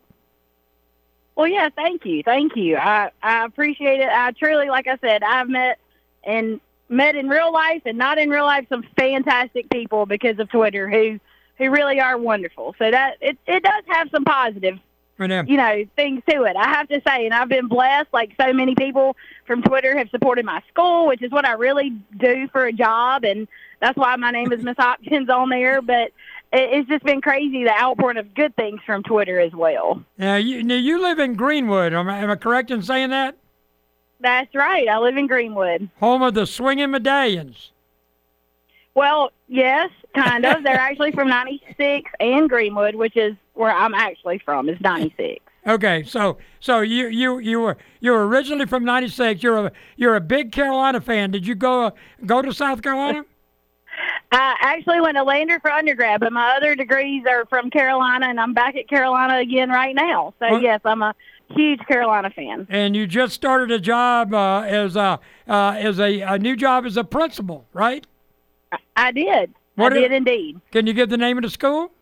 Well, yeah, thank you. Thank you. I, I appreciate it. I truly, like I said, I've met and met in real life and not in real life some fantastic people because of Twitter who, who really are wonderful. So that it, it does have some positive, Yeah. you know, things to it. I have to say, and I've been blessed. Like so many people from Twitter have supported my school, which is what I really do for a job. And that's why my name is Miss Hopkins on there. But it, it's just been crazy, the outpouring of good things from Twitter as well. Yeah, you now you live in Greenwood. Am I, am I correct in saying that? That's right. I live in Greenwood. Home of the swinging medallions. Well, yes, kind of. They're actually from ninety-six and Greenwood, which is where I'm actually from, is ninety-six. Okay, so so you you you were you were originally from ninety-six. You're a you're a big Carolina fan. Did you go go to South Carolina? I actually went to Lander for undergrad, but my other degrees are from Carolina, and I'm back at Carolina again right now. So, Well- yes, I'm a huge Carolina fan. And you just started a job uh, as a uh, as a, a new job as a principal, right? I did. What I are- did indeed. Can you give the name of the school?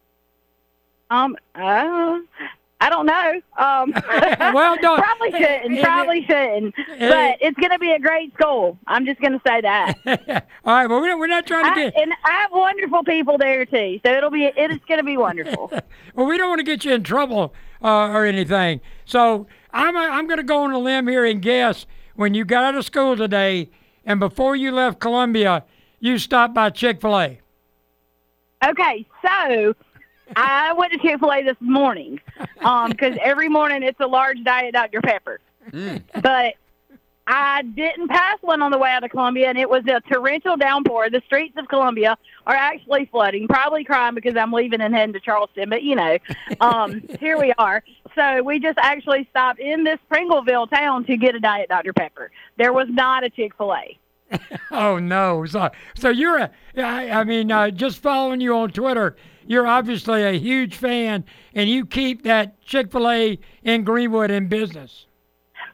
Um, uh, I don't know. Um, Well, no. probably shouldn't. Probably shouldn't. But it's going to be a great school. I'm just going to say that. All right, well, we're, we're not trying to I, get. and I have wonderful people there too, so it'll be it's going to be wonderful. Well, we don't want to get you in trouble uh, or anything. So I'm I'm going to go on a limb here and guess when you got out of school today and before you left Columbia, you stopped by Chick-fil-A. Okay, so I went to Chick-fil-A this morning because every morning it's a large Diet Doctor Pepper. But I didn't pass one on the way out of Columbia, and it was a torrential downpour. The streets of Columbia are actually flooding, probably crying because I'm leaving and heading to Charleston. But, you know, um, here we are. So we just actually stopped in this Pringleville town to get a Diet Doctor Pepper. There was not a Chick-fil-A. Oh no! So, so you're a, I, I mean, uh, just following you on Twitter, you're obviously a huge fan, and you keep that Chick-fil-A in Greenwood in business.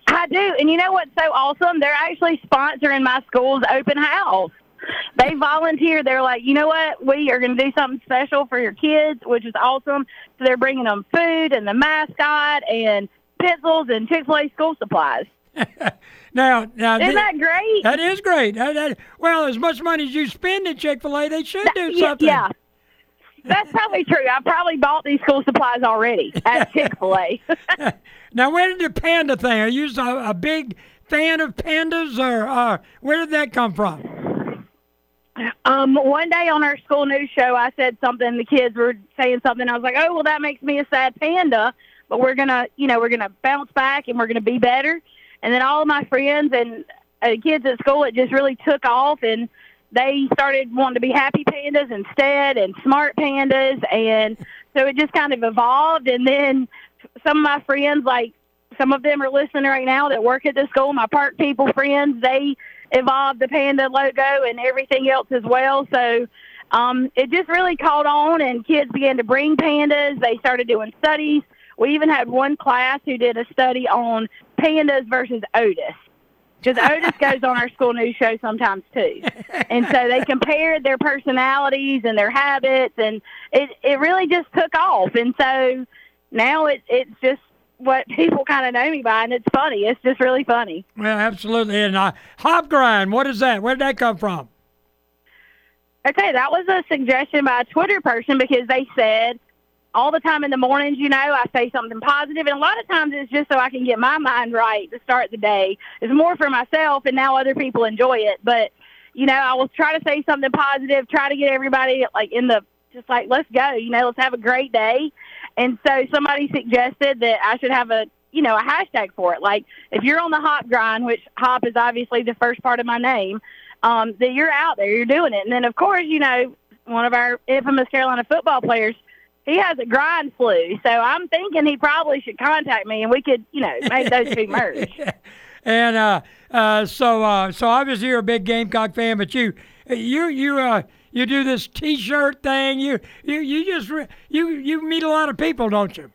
I do. And you know what's so awesome? They're actually sponsoring my school's open house. They volunteer. They're like, you know what? We are going to do something special for your kids, which is awesome. So they're bringing them food and the mascot and pencils and Chick-fil-A school supplies. now, now, Isn't that great? That is great. That, that, well, as much money as you spend at Chick-fil-A, they should do something. Yeah. That's probably true. I probably bought these school supplies already at Chick-fil-A. Now, where did the panda thing? Are you a, a big fan of pandas, or uh, where did that come from? Um, one day on our school news show, I said something. The kids were saying something. I was like, "Oh, well, that makes me a sad panda, but we're gonna, you know, we're gonna bounce back and we're gonna be better." And then all of my friends and uh, kids at school, it just really took off, and they started wanting to be happy pandas instead and smart pandas. And so it just kind of evolved. And then some of my friends, like some of them are listening right now that work at the school, my park people friends, they evolved the panda logo and everything else as well. So um, it just really caught on, and kids began to bring pandas. They started doing studies. We even had one class who did a study on pandas versus Otis. Because Otis goes on our school news show sometimes, too. And so they compared their personalities and their habits, and it, it really just took off. And so now it, it's just what people kind of know me by, and it's funny. It's just really funny. Well, absolutely. And uh, hop grind, what is that? Where did that come from? Okay, that was a suggestion by a Twitter person, because they said, all the time in the mornings, you know, I say something positive, and a lot of times it's just so I can get my mind right to start the day. It's more for myself, and now other people enjoy it. But, you know, I will try to say something positive, try to get everybody, like, in the, just like, let's go, you know, let's have a great day. And so somebody suggested that I should have a, you know, a hashtag for it. Like, if you're on the hop grind, which hop is obviously the first part of my name, um, that you're out there, you're doing it. And then, of course, you know, one of our infamous Carolina football players, he has a grind flu, so I'm thinking he probably should contact me, and we could, you know, make those two merge. And uh, uh, so, uh, so obviously you're a big Gamecock fan, but you, you, you, uh, you do this T-shirt thing. You, you, you just you, you meet a lot of people, don't you?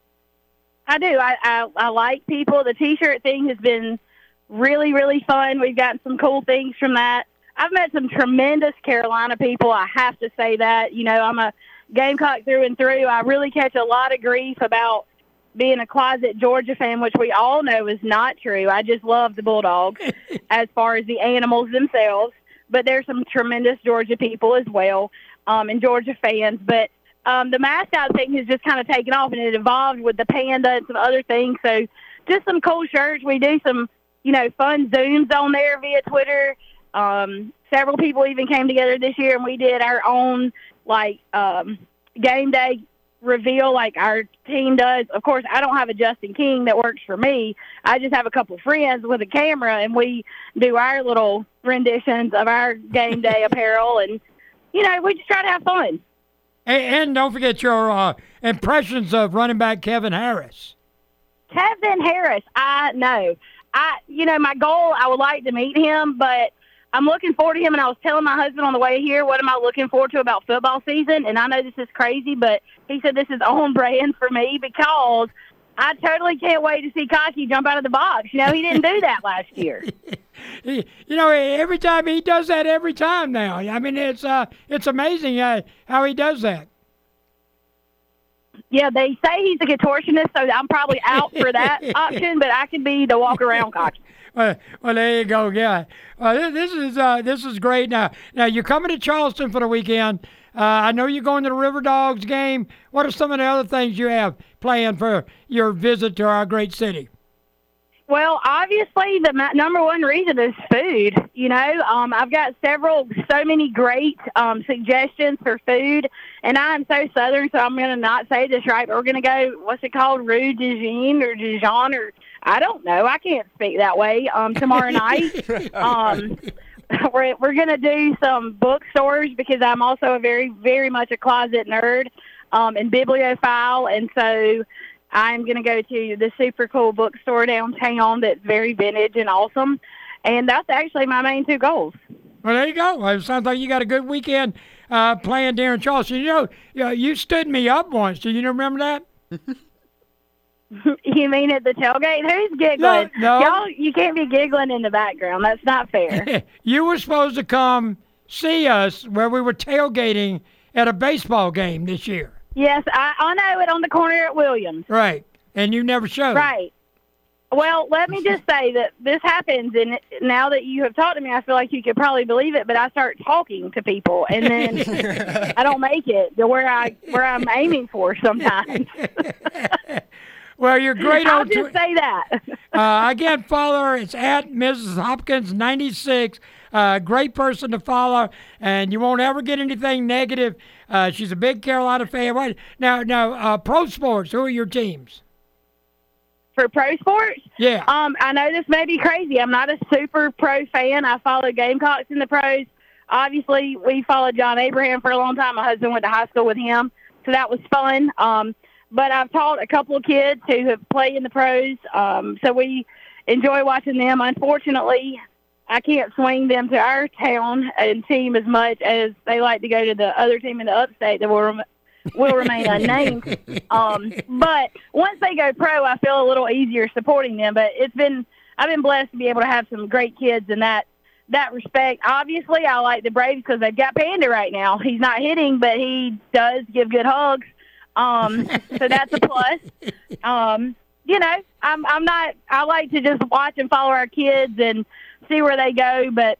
I do. I, I, I like people. The T-shirt thing has been really, really fun. We've gotten some cool things from that. I've met some tremendous Carolina people. I have to say that. You know, I'm a Gamecock through and through. I really catch a lot of grief about being a closet Georgia fan, which we all know is not true. I just love the Bulldogs as far as the animals themselves. But there's some tremendous Georgia people as well, um, and Georgia fans. But um, the mascot thing has just kind of taken off, and it evolved with the panda and some other things. So just some cool shirts. We do some, you know, fun Zooms on there via Twitter. Um, several people even came together this year, and we did our own, like, um, game day reveal like our team does. Of course, I don't have a Justin King that works for me. I just have a couple friends with a camera, and we do our little renditions of our game day apparel, and, you know, we just try to have fun. And, and don't forget your uh, impressions of running back Kevin Harris. Kevin Harris, I know. I, you know, my goal, I would like to meet him, but I'm looking forward to him, and I was telling my husband on the way here, what am I looking forward to about football season? And I know this is crazy, but he said this is on brand for me, because I totally can't wait to see Cocky jump out of the box. You know, he didn't do that last year. You know, every time he does that every time now. I mean, it's uh, it's amazing uh, how he does that. Yeah, they say he's a contortionist, so I'm probably out for that option, but I could be the walk-around Cocky. Well, well, there you go. Yeah, uh, this, this is uh, this is great. Now, now you're coming to Charleston for the weekend. Uh, I know you're going to the River Dogs game. What are some of the other things you have planned for your visit to our great city? Well, obviously, the ma- number one reason is food. You know, um, I've got several, so many great um, suggestions for food, and I'm so Southern, so I'm going to not say this right, but we're going to go, what's it called, Rue de Jean or Dijon, or I don't know. I can't speak that way. Um, tomorrow night, um, we're we're going to do some bookstores, because I'm also a very, very much a closet nerd um, and bibliophile, and so I'm going to go to the super cool bookstore downtown that's very vintage and awesome. And that's actually my main two goals. Well, there you go. Well, it sounds like you got a good weekend uh, playing there in Charleston. You know, you, know, you stood me up once. Do you remember that? You mean at the tailgate? Who's giggling? No, no. Y'all, you can't be giggling in the background. That's not fair. You were supposed to come see us where we were tailgating at a baseball game this year. Yes, I, I know it on the corner at Williams. Right, and you never showed. Right. Well, let me just say that this happens, and now that you have talked to me, I feel like you could probably believe it, but I start talking to people, and then I don't make it to where, I, where I'm aiming for sometimes. Well, you're great I'll on just tw- say that. uh, again, follow her. It's at Missus Hopkins ninety-six. Uh, great person to follow, and you won't ever get anything negative. Uh, she's a big Carolina fan. What now? Now, uh, pro sports. Who are your teams? For pro sports? Yeah. Um, I know this may be crazy. I'm not a super pro fan. I follow Gamecocks in the pros. Obviously, we followed John Abraham for a long time. My husband went to high school with him, so that was fun. Um, but I've taught a couple of kids who have played in the pros, um, so we enjoy watching them. Unfortunately, I can't swing them to our town and team as much as they like to go to the other team in the upstate that will rem- will remain unnamed. Um, but once they go pro, I feel a little easier supporting them. But it's been I've been blessed to be able to have some great kids in that that respect. Obviously, I like the Braves because they've got Panda right now. He's not hitting, but he does give good hugs. Um, so that's a plus. Um, you know, I'm I'm not. I like to just watch and follow our kids and see where they go. But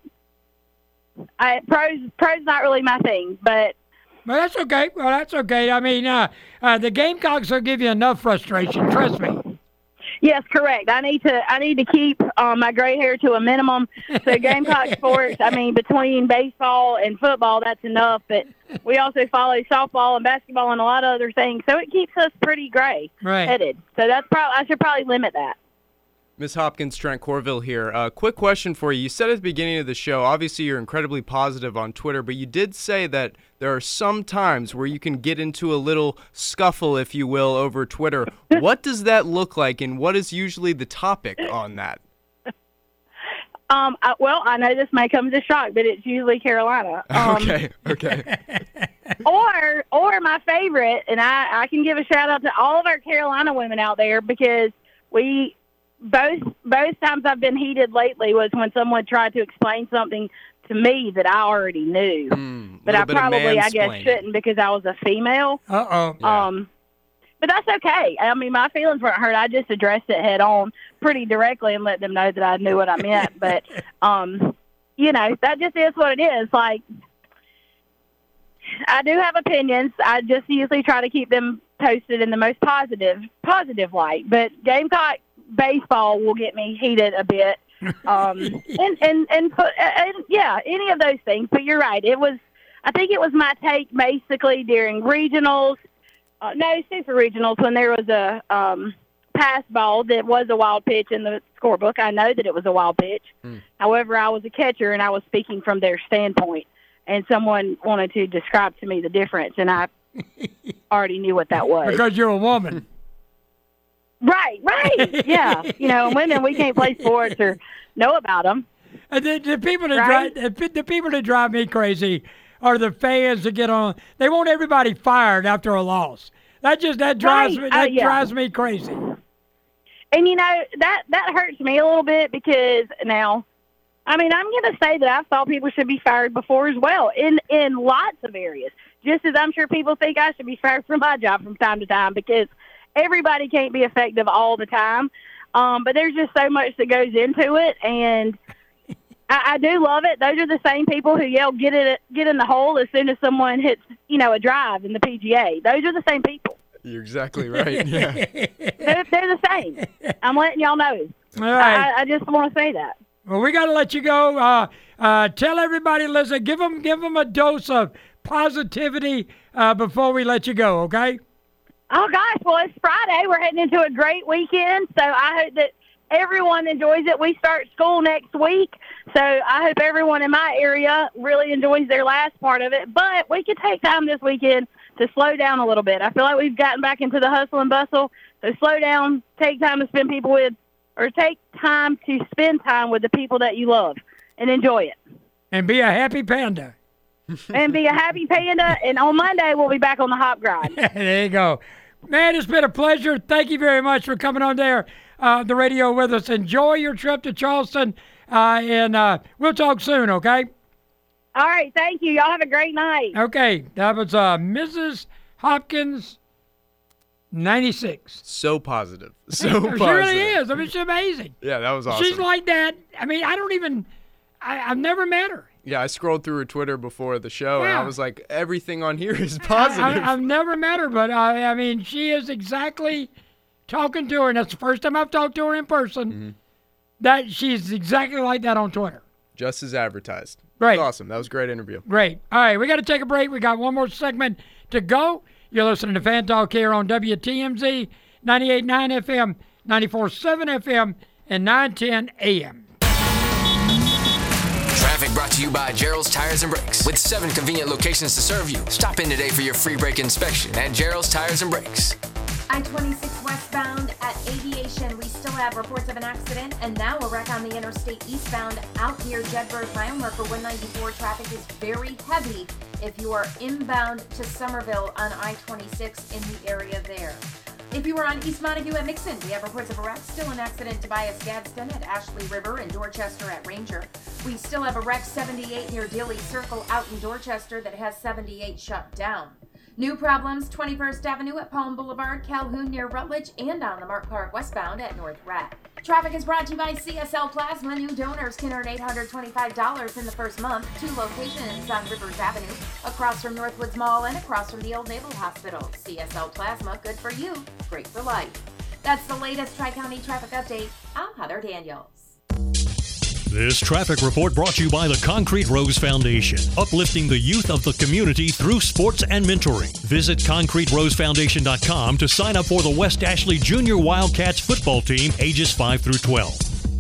I, pros pros not really my thing. But well, that's okay. Well, that's okay. I mean, uh, uh, the Gamecocks will give you enough frustration. Trust me. Yes, correct. I need to I need to keep um, my gray hair to a minimum. So Gamecock sports, I mean, between baseball and football, that's enough. But we also follow softball and basketball and a lot of other things. So it keeps us pretty gray Right. headed. So that's probably I should probably limit that. Miz Hopkins, Trent Corville here. Uh, quick question for you. You said at the beginning of the show, obviously you're incredibly positive on Twitter, but you did say that there are some times where you can get into a little scuffle, if you will, over Twitter. What does that look like, and what is usually the topic on that? Um, I, well, I know this may come as a shock, but it's usually Carolina. Um, okay, okay. Or, or my favorite, and I, I can give a shout out to all of our Carolina women out there because we both both times I've been heated lately was when someone tried to explain something to me that I already knew, mm, but I probably I guess shouldn't because I was a female. Uh oh. Yeah. Um, but that's okay. I mean, my feelings weren't hurt. I just addressed it head on, pretty directly, and let them know that I knew what I meant. But um, you know, that just is what it is. Like, I do have opinions. I just usually try to keep them posted in the most positive positive light. But Gamecock baseball will get me heated a bit. Um, and, and, and, put, and, yeah, any of those things. But you're right. It was, I think it was my take basically during regionals. Uh, no, super regionals when there was a um, pass ball that was a wild pitch in the scorebook. I know that it was a wild pitch. Mm. However, I was a catcher and I was speaking from their standpoint. And someone wanted to describe to me the difference, and I already knew what that was. Because you're a woman. Right, right. Yeah. You know, women, we can't play sports or know about them. And the, the people that Right? drive the, the people that drive me crazy are the fans that get on. They want everybody fired after a loss. That just that drives Right. me. That Uh, yeah. drives me crazy. And, you know, that, that hurts me a little bit because now, I mean, I'm going to say that I thought people should be fired before as well in, in lots of areas, just as I'm sure people think I should be fired from my job from time to time because everybody can't be effective all the time. Um, but there's just so much that goes into it, and I, I do love it. Those are the same people who yell, get it, get in the hole as soon as someone hits, you know, a drive in the P G A. Those are the same people. You're exactly right. Yeah. They're, they're the same. I'm letting y'all know. All right. I, I just want to say that. Well, we got to let you go. Uh, uh, tell everybody, listen, give them, give them a dose of positivity uh, before we let you go, okay? Oh, gosh. Well, it's Friday. We're heading into a great weekend, so I hope that everyone enjoys it. We start school next week, so I hope everyone in my area really enjoys their last part of it. But we could take time this weekend to slow down a little bit. I feel like we've gotten back into the hustle and bustle, so slow down, take time to spend people with, or take time to spend time with the people that you love and enjoy it. And be a happy panda. And be a happy panda. And on Monday, we'll be back on the hop grind. There you go. Man, it's been a pleasure. Thank you very much for coming on there, uh, the radio with us. Enjoy your trip to Charleston, uh, and uh, we'll talk soon, okay? All right, thank you. Y'all have a great night. Okay, that was uh, Missus Hopkins, ninety-six. So positive. So she positive. She really is. I mean, she's amazing. Yeah, that was awesome. She's like that. I mean, I don't even, I, I've never met her. Yeah, I scrolled through her Twitter before the show, Yeah. and I was like, everything on here is positive. I, I, I've never met her, but I, I mean, she is exactly talking to her, and that's the first time I've talked to her in person, Mm-hmm. that she's exactly like that on Twitter. Just as advertised. Great. Awesome. That was a great interview. Great. All right, we got to take a break. We got one more segment to go. You're listening to Fan Talk here on W T M Z, ninety-eight point nine F M, ninety-four point seven F M, and nine ten A M. Traffic brought to you by Gerald's Tires and Brakes. With seven convenient locations to serve you. Stop in today for your free brake inspection at Gerald's Tires and Brakes. I twenty-six westbound at Aviation, we still have reports of an accident, and now a wreck on the interstate eastbound out near Jedburgh. Mile marker one ninety-four traffic is very heavy if you are inbound to Somerville on I twenty-six in the area there. If you are on East Montague at Mixon, we have reports of a wreck. Still an accident Tobias Gadsden at Ashley River and Dorchester at Ranger. We still have a wreck seventy-eight near Dilly Circle out in Dorchester that has seventy-eight shut down. New problems, twenty-first Avenue at Palm Boulevard, Calhoun near Rutledge, and on the Mark Clark westbound at North Rat. Traffic is brought to you by C S L Plasma. New donors can earn eight hundred twenty-five dollars in the first month. Two locations on Rivers Avenue, across from Northwoods Mall and across from the Old Naval Hospital. C S L Plasma, good for you, great for life. That's the latest Tri-County traffic update. I'm Heather Daniels. This traffic report brought to you by the Concrete Rose Foundation, uplifting the youth of the community through sports and mentoring. Visit concrete rose foundation dot com to sign up for the West Ashley Junior Wildcats football team, ages five through twelve.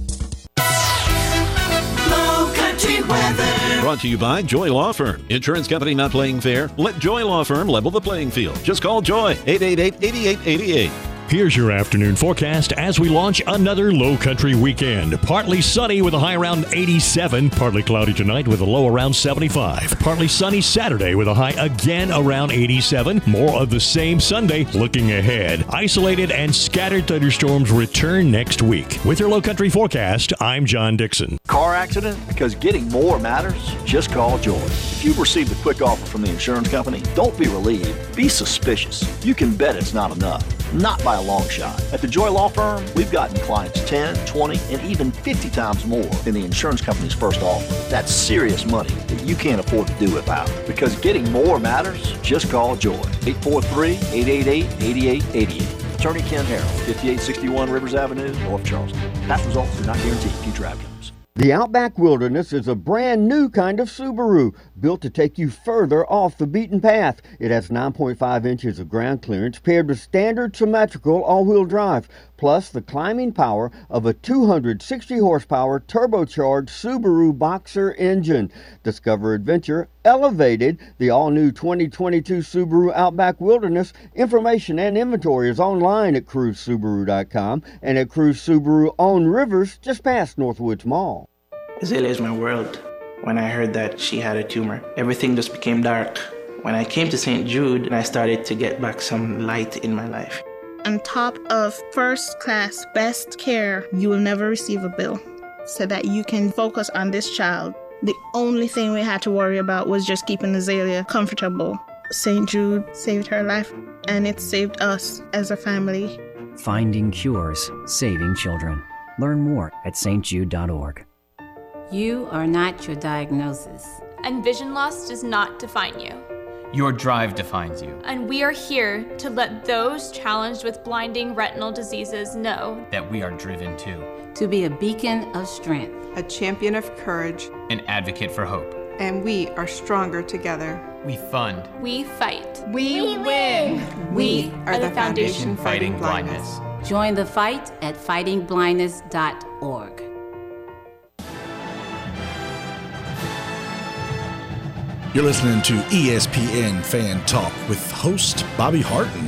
Low Country weather. Brought to you by Joy Law Firm. Insurance company not playing fair? Let Joy Law Firm level the playing field. Just call Joy, eight eight eight, eight eight eight eight. Here's your afternoon forecast as we launch another low country weekend. Partly sunny with a high around eighty-seven. Partly cloudy tonight with a low around seventy-five. Partly sunny Saturday with a high again around eighty-seven. More of the same Sunday. Looking ahead, isolated and scattered thunderstorms return next week. With your low country forecast, I'm John Dixon. Car accident? Because getting more matters? Just call Joy. If you've received a quick offer from the insurance company, don't be relieved. Be suspicious. You can bet it's not enough. Not by a long shot. At the Joy Law Firm, we've gotten clients ten, twenty, and even fifty times more than the insurance company's first offer. That's serious money that you can't afford to do without. Because getting more matters, just call Joy. eight four three, eight eight eight, eight eight eight eight. Attorney Ken Harrell, fifty-eight sixty-one Rivers Avenue, North Charleston. Past results do not guarantee future outcomes. The Outback Wilderness is a brand new kind of Subaru, built to take you further off the beaten path. It has nine point five inches of ground clearance paired with standard symmetrical all-wheel drive, plus the climbing power of a two hundred sixty horsepower turbocharged Subaru Boxer engine. Discover adventure elevated. The all-new twenty twenty-two Subaru Outback Wilderness. Information and inventory is online at cruise subaru dot com and at Cruise Subaru on Rivers just past Northwoods Mall. Azalea is my world. When I heard that she had a tumor, everything just became dark. When I came to Saint Jude, I started to get back some light in my life. On top of first class best care, you will never receive a bill, so that you can focus on this child. The only thing we had to worry about was just keeping Azalea comfortable. Saint Jude saved her life, and it saved us as a family. Finding cures, saving children. Learn more at s t jude dot org. You are not your diagnosis. And vision loss does not define you. Your drive defines you. And we are here to let those challenged with blinding retinal diseases know that we are driven too. To be a beacon of strength. A champion of courage. An advocate for hope. And we are stronger together. We fund. We fight. We, we win. We, we are, are the Foundation, Foundation Fighting Blindness. Blindness. Join the fight at fighting blindness dot org. You're listening to E S P N Fan Talk with host Bobby Harton.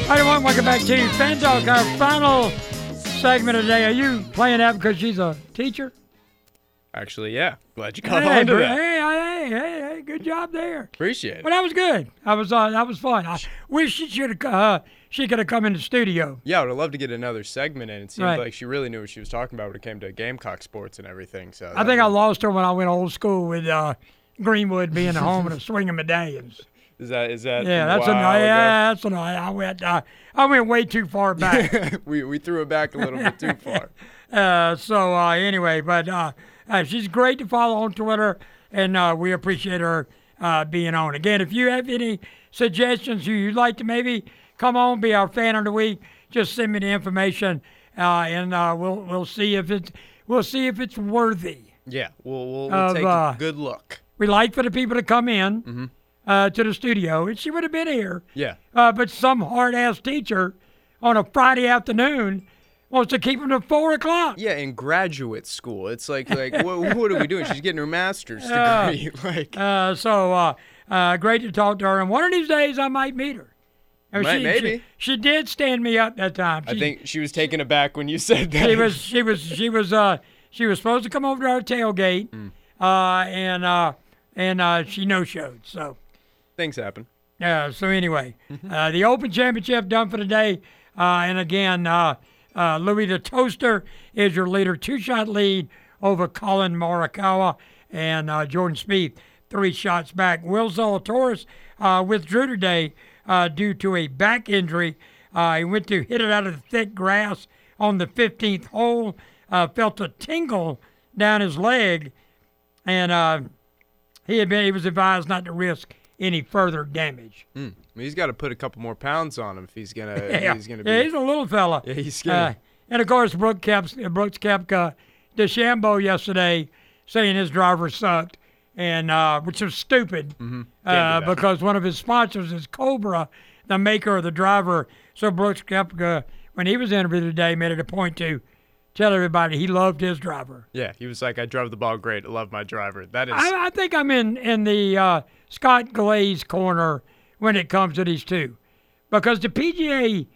Hi, everyone. Welcome back to Fan Talk, our final segment of the day. Are you playing that because she's a teacher? Actually, yeah. Glad you caught Hey, on to br- that. hey, hey, hey, hey, good job there. Appreciate it. Well, that was good. I was, uh, that was fun. I wish she should have, uh, she could have come in the studio. Yeah, I would have loved to get another segment in. It seemed Right. like she really knew what she was talking about when it came to Gamecock sports and everything. So I think I lost her when I went old school with uh, Greenwood being the home of the swinging medallions. Is that is that? Yeah, from that's a a while ago? yeah, that's a I went uh, I went way too far back. we we threw it back a little bit too far. Uh, so uh, anyway, but uh, uh, she's great to follow on Twitter, and uh, we appreciate her uh, being on. Again, if you have any suggestions you'd like to maybe come on, be our fan of the week, just send me the information, uh, and uh, we'll we'll see if it's we'll see if it's worthy. Yeah, we'll we'll, we'll Of, take uh, a good look. We like for the people to come in Mm-hmm. uh, to the studio, and she would have been here. Yeah. Uh, but some hard-ass teacher on a Friday afternoon wants to keep them to four o'clock. Yeah, in graduate school, it's like like what, what are we doing? She's getting her master's Uh, degree. like Uh, so uh, uh, great to talk to her, and one of these days I might meet her. Uh, Might- she, maybe. she, she did stand me up that time. I She- think she was taken aback when you said that. she was she was she was uh she was supposed to come over to our tailgate, Mm. uh, and uh, and uh, she no showed. So. Things happen. Yeah, so anyway, uh, the Open Championship done for the day. Uh, and again, uh, uh, Louis the Toaster is your leader, two-shot lead over Colin Morikawa and uh, Jordan Spieth, three shots back. Will Zalatoris uh, withdrew today uh, due to a back injury. Uh, he went to hit it out of the thick grass on the fifteenth hole, uh, felt a tingle down his leg, and uh, he had been he was advised not to risk any further damage. Mm. I mean, he's got to put a couple more pounds on him if he's gonna. Yeah, If he's gonna be. yeah, he's a little fella. Yeah, he's skinny. Uh, and of course, Brooks kept Brooks kept uh, DeChambeau yesterday saying his driver sucked, and uh, which was stupid Mm-hmm. uh, because one of his sponsors is Cobra, the maker of the driver. So Brooks Koepka, when he was interviewed today, made it a point to tell everybody he loved his driver. Yeah, he was like, I drove the ball great. I love my driver. That is. I, I think I'm in in the uh, Scott Glaze corner when it comes to these two, because the P G A,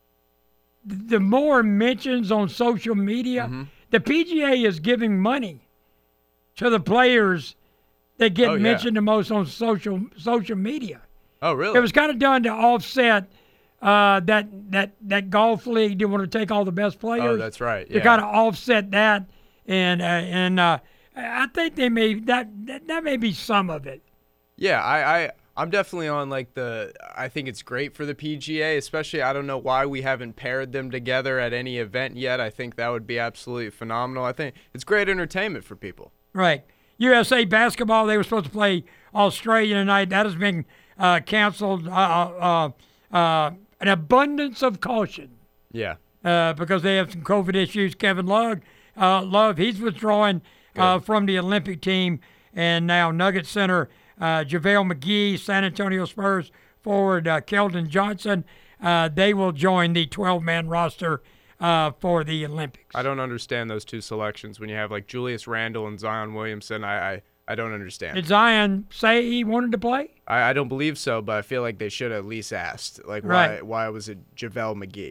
the more mentions on social media, Mm-hmm. the P G A is giving money to the players that get Oh, yeah. mentioned the most on social social media. oh, really? It was kind of done to offset uh, that that that golf league didn't want to take all the best players. Oh, that's right. To Yeah. kind of offset that, and uh, and uh, I think they may that, that that may be some of it. Yeah, I, I, I'm definitely on like the. I think it's great for the P G A, especially. I don't know why we haven't paired them together at any event yet. I think that would be absolutely phenomenal. I think it's great entertainment for people. Right. U S A basketball, they were supposed to play Australia tonight. That has been uh, canceled. Uh, uh, uh, an abundance of caution. Yeah. Uh, because they have some COVID issues. Kevin Love, uh, Love he's withdrawing uh, from the Olympic team. And now Nugget Center, uh, JaVale McGee, San Antonio Spurs forward uh, Keldon Johnson, uh, they will join the twelve-man roster uh, for the Olympics. I don't understand those two selections when you have like Julius Randle and Zion Williamson. I, I, I don't understand. Did Zion say he wanted to play? I, I don't believe so, but I feel like they should have at least asked. Like, Right. why why was it JaVale McGee?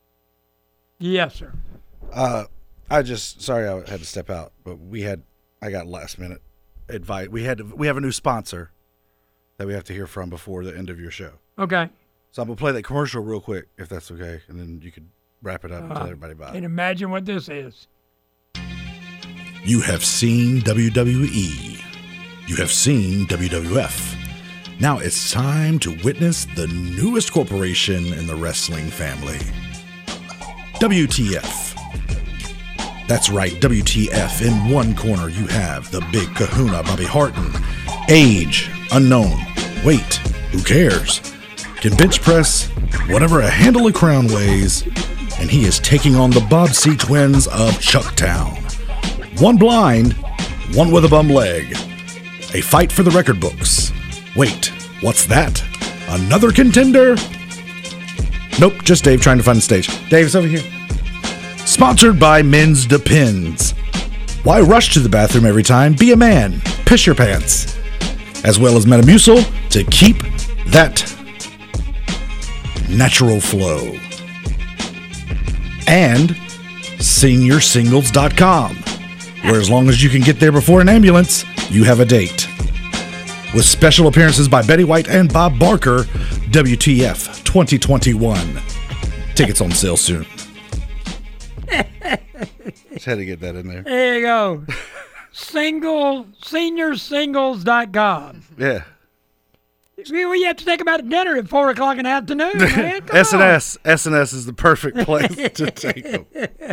Yes, sir. Uh, I just sorry I had to step out, but we had I got last minute advice. We had to, we have a new sponsor that we have to hear from before the end of your show. Okay. So I'm gonna play that commercial real quick, if that's okay, and then you could wrap it up and Uh, tell everybody about Can it. imagine what this is. You have seen W W E. You have seen W W F. Now it's time to witness the newest corporation in the wrestling family. W T F. That's right, W T F. In one corner, you have the big kahuna, Bobby Harton. Age, unknown. Weight, who cares? Can bench press whatever a handle of crown weighs, and he is taking on the Bobbsey twins of Chucktown. One blind, one with a bum leg. A fight for the record books. Wait, what's that? Another contender? Nope, just Dave trying to find the stage. Dave's over here. Sponsored by Men's Depends. Why rush to the bathroom every time? Be a man. Piss your pants. As well as Metamucil to keep that natural flow. And senior singles dot com, where as long as you can get there before an ambulance, you have a date. With special appearances by Betty White and Bob Barker, W T F twenty twenty-one. Tickets on sale soon. Just had to get that in there. There you go. Single, senior singles dot com. Yeah. We, we have to take them out to dinner at four o'clock in the afternoon, man. Come S and on. S. S and S is the perfect place to take them.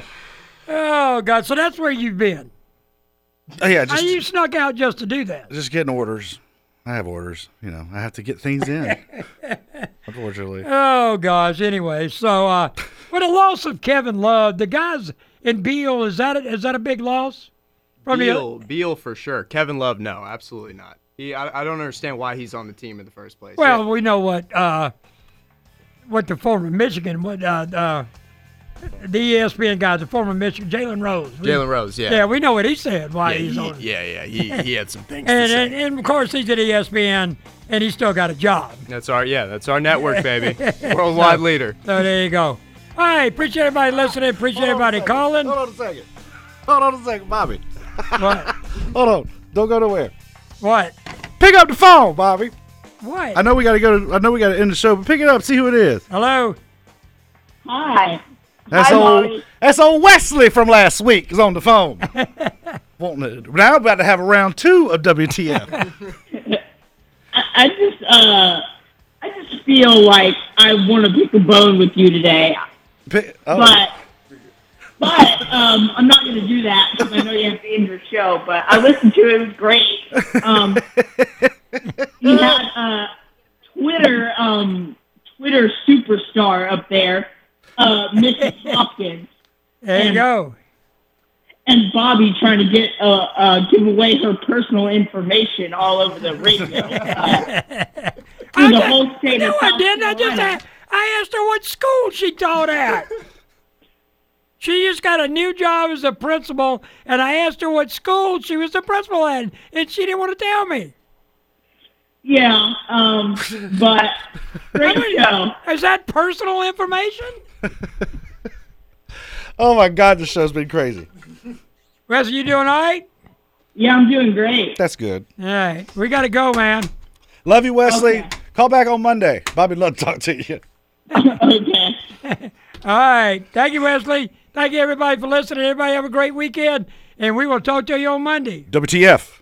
Oh, God. So that's where you've been. Oh, yeah, just, How you snuck out just to do that? just getting orders. I have orders. You know, I have to get things in. Unfortunately. Oh, gosh. Anyway, so uh, with the loss of Kevin Love, the guys in Beal, is that a, is that a big loss? From Beal, Beal for sure. Kevin Love, no, absolutely not. He, I, I don't understand why he's on the team in the first place. Well, Yeah. we know what uh, what the former Michigan, what uh, uh, the E S P N guy, the former Michigan, Jalen Rose. We- Jalen Rose, yeah. Yeah, we know what he said, why yeah, he's he, on. yeah, yeah, he, he had some things And, to say. and, and, of course, he's at E S P N, and he's still got a job. That's our, yeah, that's our network, baby. Worldwide so, leader. So there you go. All right, appreciate everybody listening. Appreciate everybody calling. Hold on a second. Hold on a second, Bobby. What? Hold on. Don't go nowhere. What? Pick up the phone, Bobby. What? I know we got to go. To, I know we got to end the show, but pick it up. See who it is. Hello. Hi. That's Hi, old. Bobby. That's old Wesley from last week. Is on the phone. Wanting to, now I'm about to have a round two of W T F. I, I just, uh, I just feel like I want to pick a bone with you today, Pick, oh. but, but um, I'm not going to do that because I know you have to end your show. But I listened to it; it was great. Um, you had uh, Twitter, um, Twitter superstar up there, uh, Missus Hopkins. There you and, go. And Bobby trying to get uh, uh, give away her personal information all over the radio. Uh, through the whole state no, of I South didn't. I just Carolina. asked, I asked her what school she taught at. She just got a new job as a principal, and I asked her what school she was the principal at, and she didn't want to tell me. Yeah, um, but great show. Is that personal information? Oh my God, this show's been crazy. Wesley, you doing all right? Yeah, I'm doing great. That's good. All right, we got to go, man. Love you, Wesley. Okay. Call back on Monday. Bobby, love to talk to you. Okay. All right. Thank you, Wesley. Thank you, everybody, for listening. Everybody have a great weekend, and we will talk to you on Monday. W T F.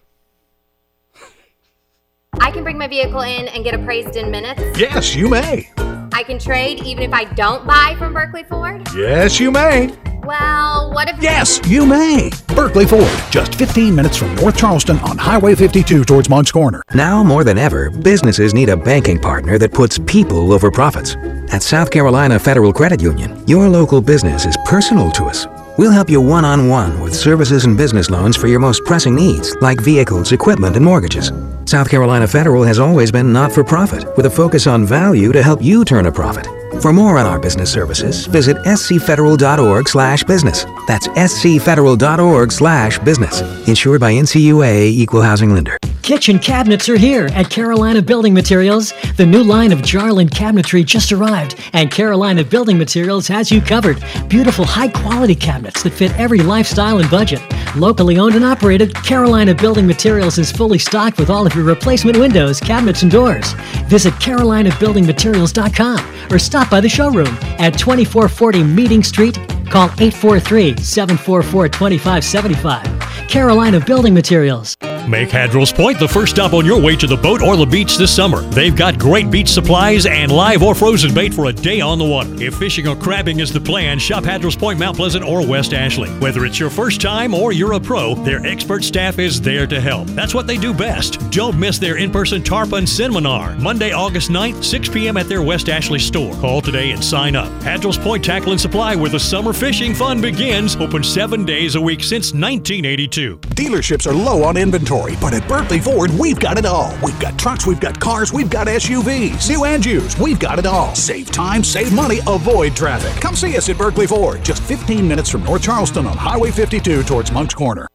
I can bring my vehicle in and get appraised in minutes. Yes, you may. I can trade even if I don't buy from Berkeley Ford. Yes, you may. Well, what if... Yes, you may. Berkeley Ford, just fifteen minutes from North Charleston on Highway fifty-two towards Moncks Corner. Now more than ever, businesses need a banking partner that puts people over profits. At South Carolina Federal Credit Union, your local business is personal to us. We'll help you one-on-one with services and business loans for your most pressing needs, like vehicles, equipment, and mortgages. South Carolina Federal has always been not-for-profit, with a focus on value to help you turn a profit. For more on our business services, visit scfederal.org slash business. That's scfederal.org slash business. Insured by N C U A Equal Housing Lender. Kitchen cabinets are here at Carolina Building Materials. The new line of Jarland cabinetry just arrived, and Carolina Building Materials has you covered. Beautiful, high-quality cabinets that fit every lifestyle and budget. Locally owned and operated, Carolina Building Materials is fully stocked with all of your replacement windows, cabinets, and doors. Visit carolina building materials dot com or stop by the showroom at twenty-four forty Meeting Street. Call eight four three, seven four four, two five seven five. Carolina Building Materials. Make Hadrill's Point the first stop on your way to the boat or the beach this summer. They've got great beach supplies and live or frozen bait for a day on the water. If fishing or crabbing is the plan, shop Hadrill's Point, Mount Pleasant, or West Ashley. Whether it's your first time or you're a pro, their expert staff is there to help. That's what they do best. Don't miss their in-person tarpon seminar, Monday, August ninth, six p.m. at their West Ashley store. Call today and sign up. Hadrill's Point Tackle and Supply, where the summer fishing fun begins. Open seven days a week since nineteen eighty-two. Dealerships are low on inventory, but at Berkeley Ford, we've got it all. We've got trucks, we've got cars, we've got S U Vs. New and used, we've got it all. Save time, save money, avoid traffic. Come see us at Berkeley Ford, just fifteen minutes from North Charleston on Highway fifty-two towards Moncks Corner.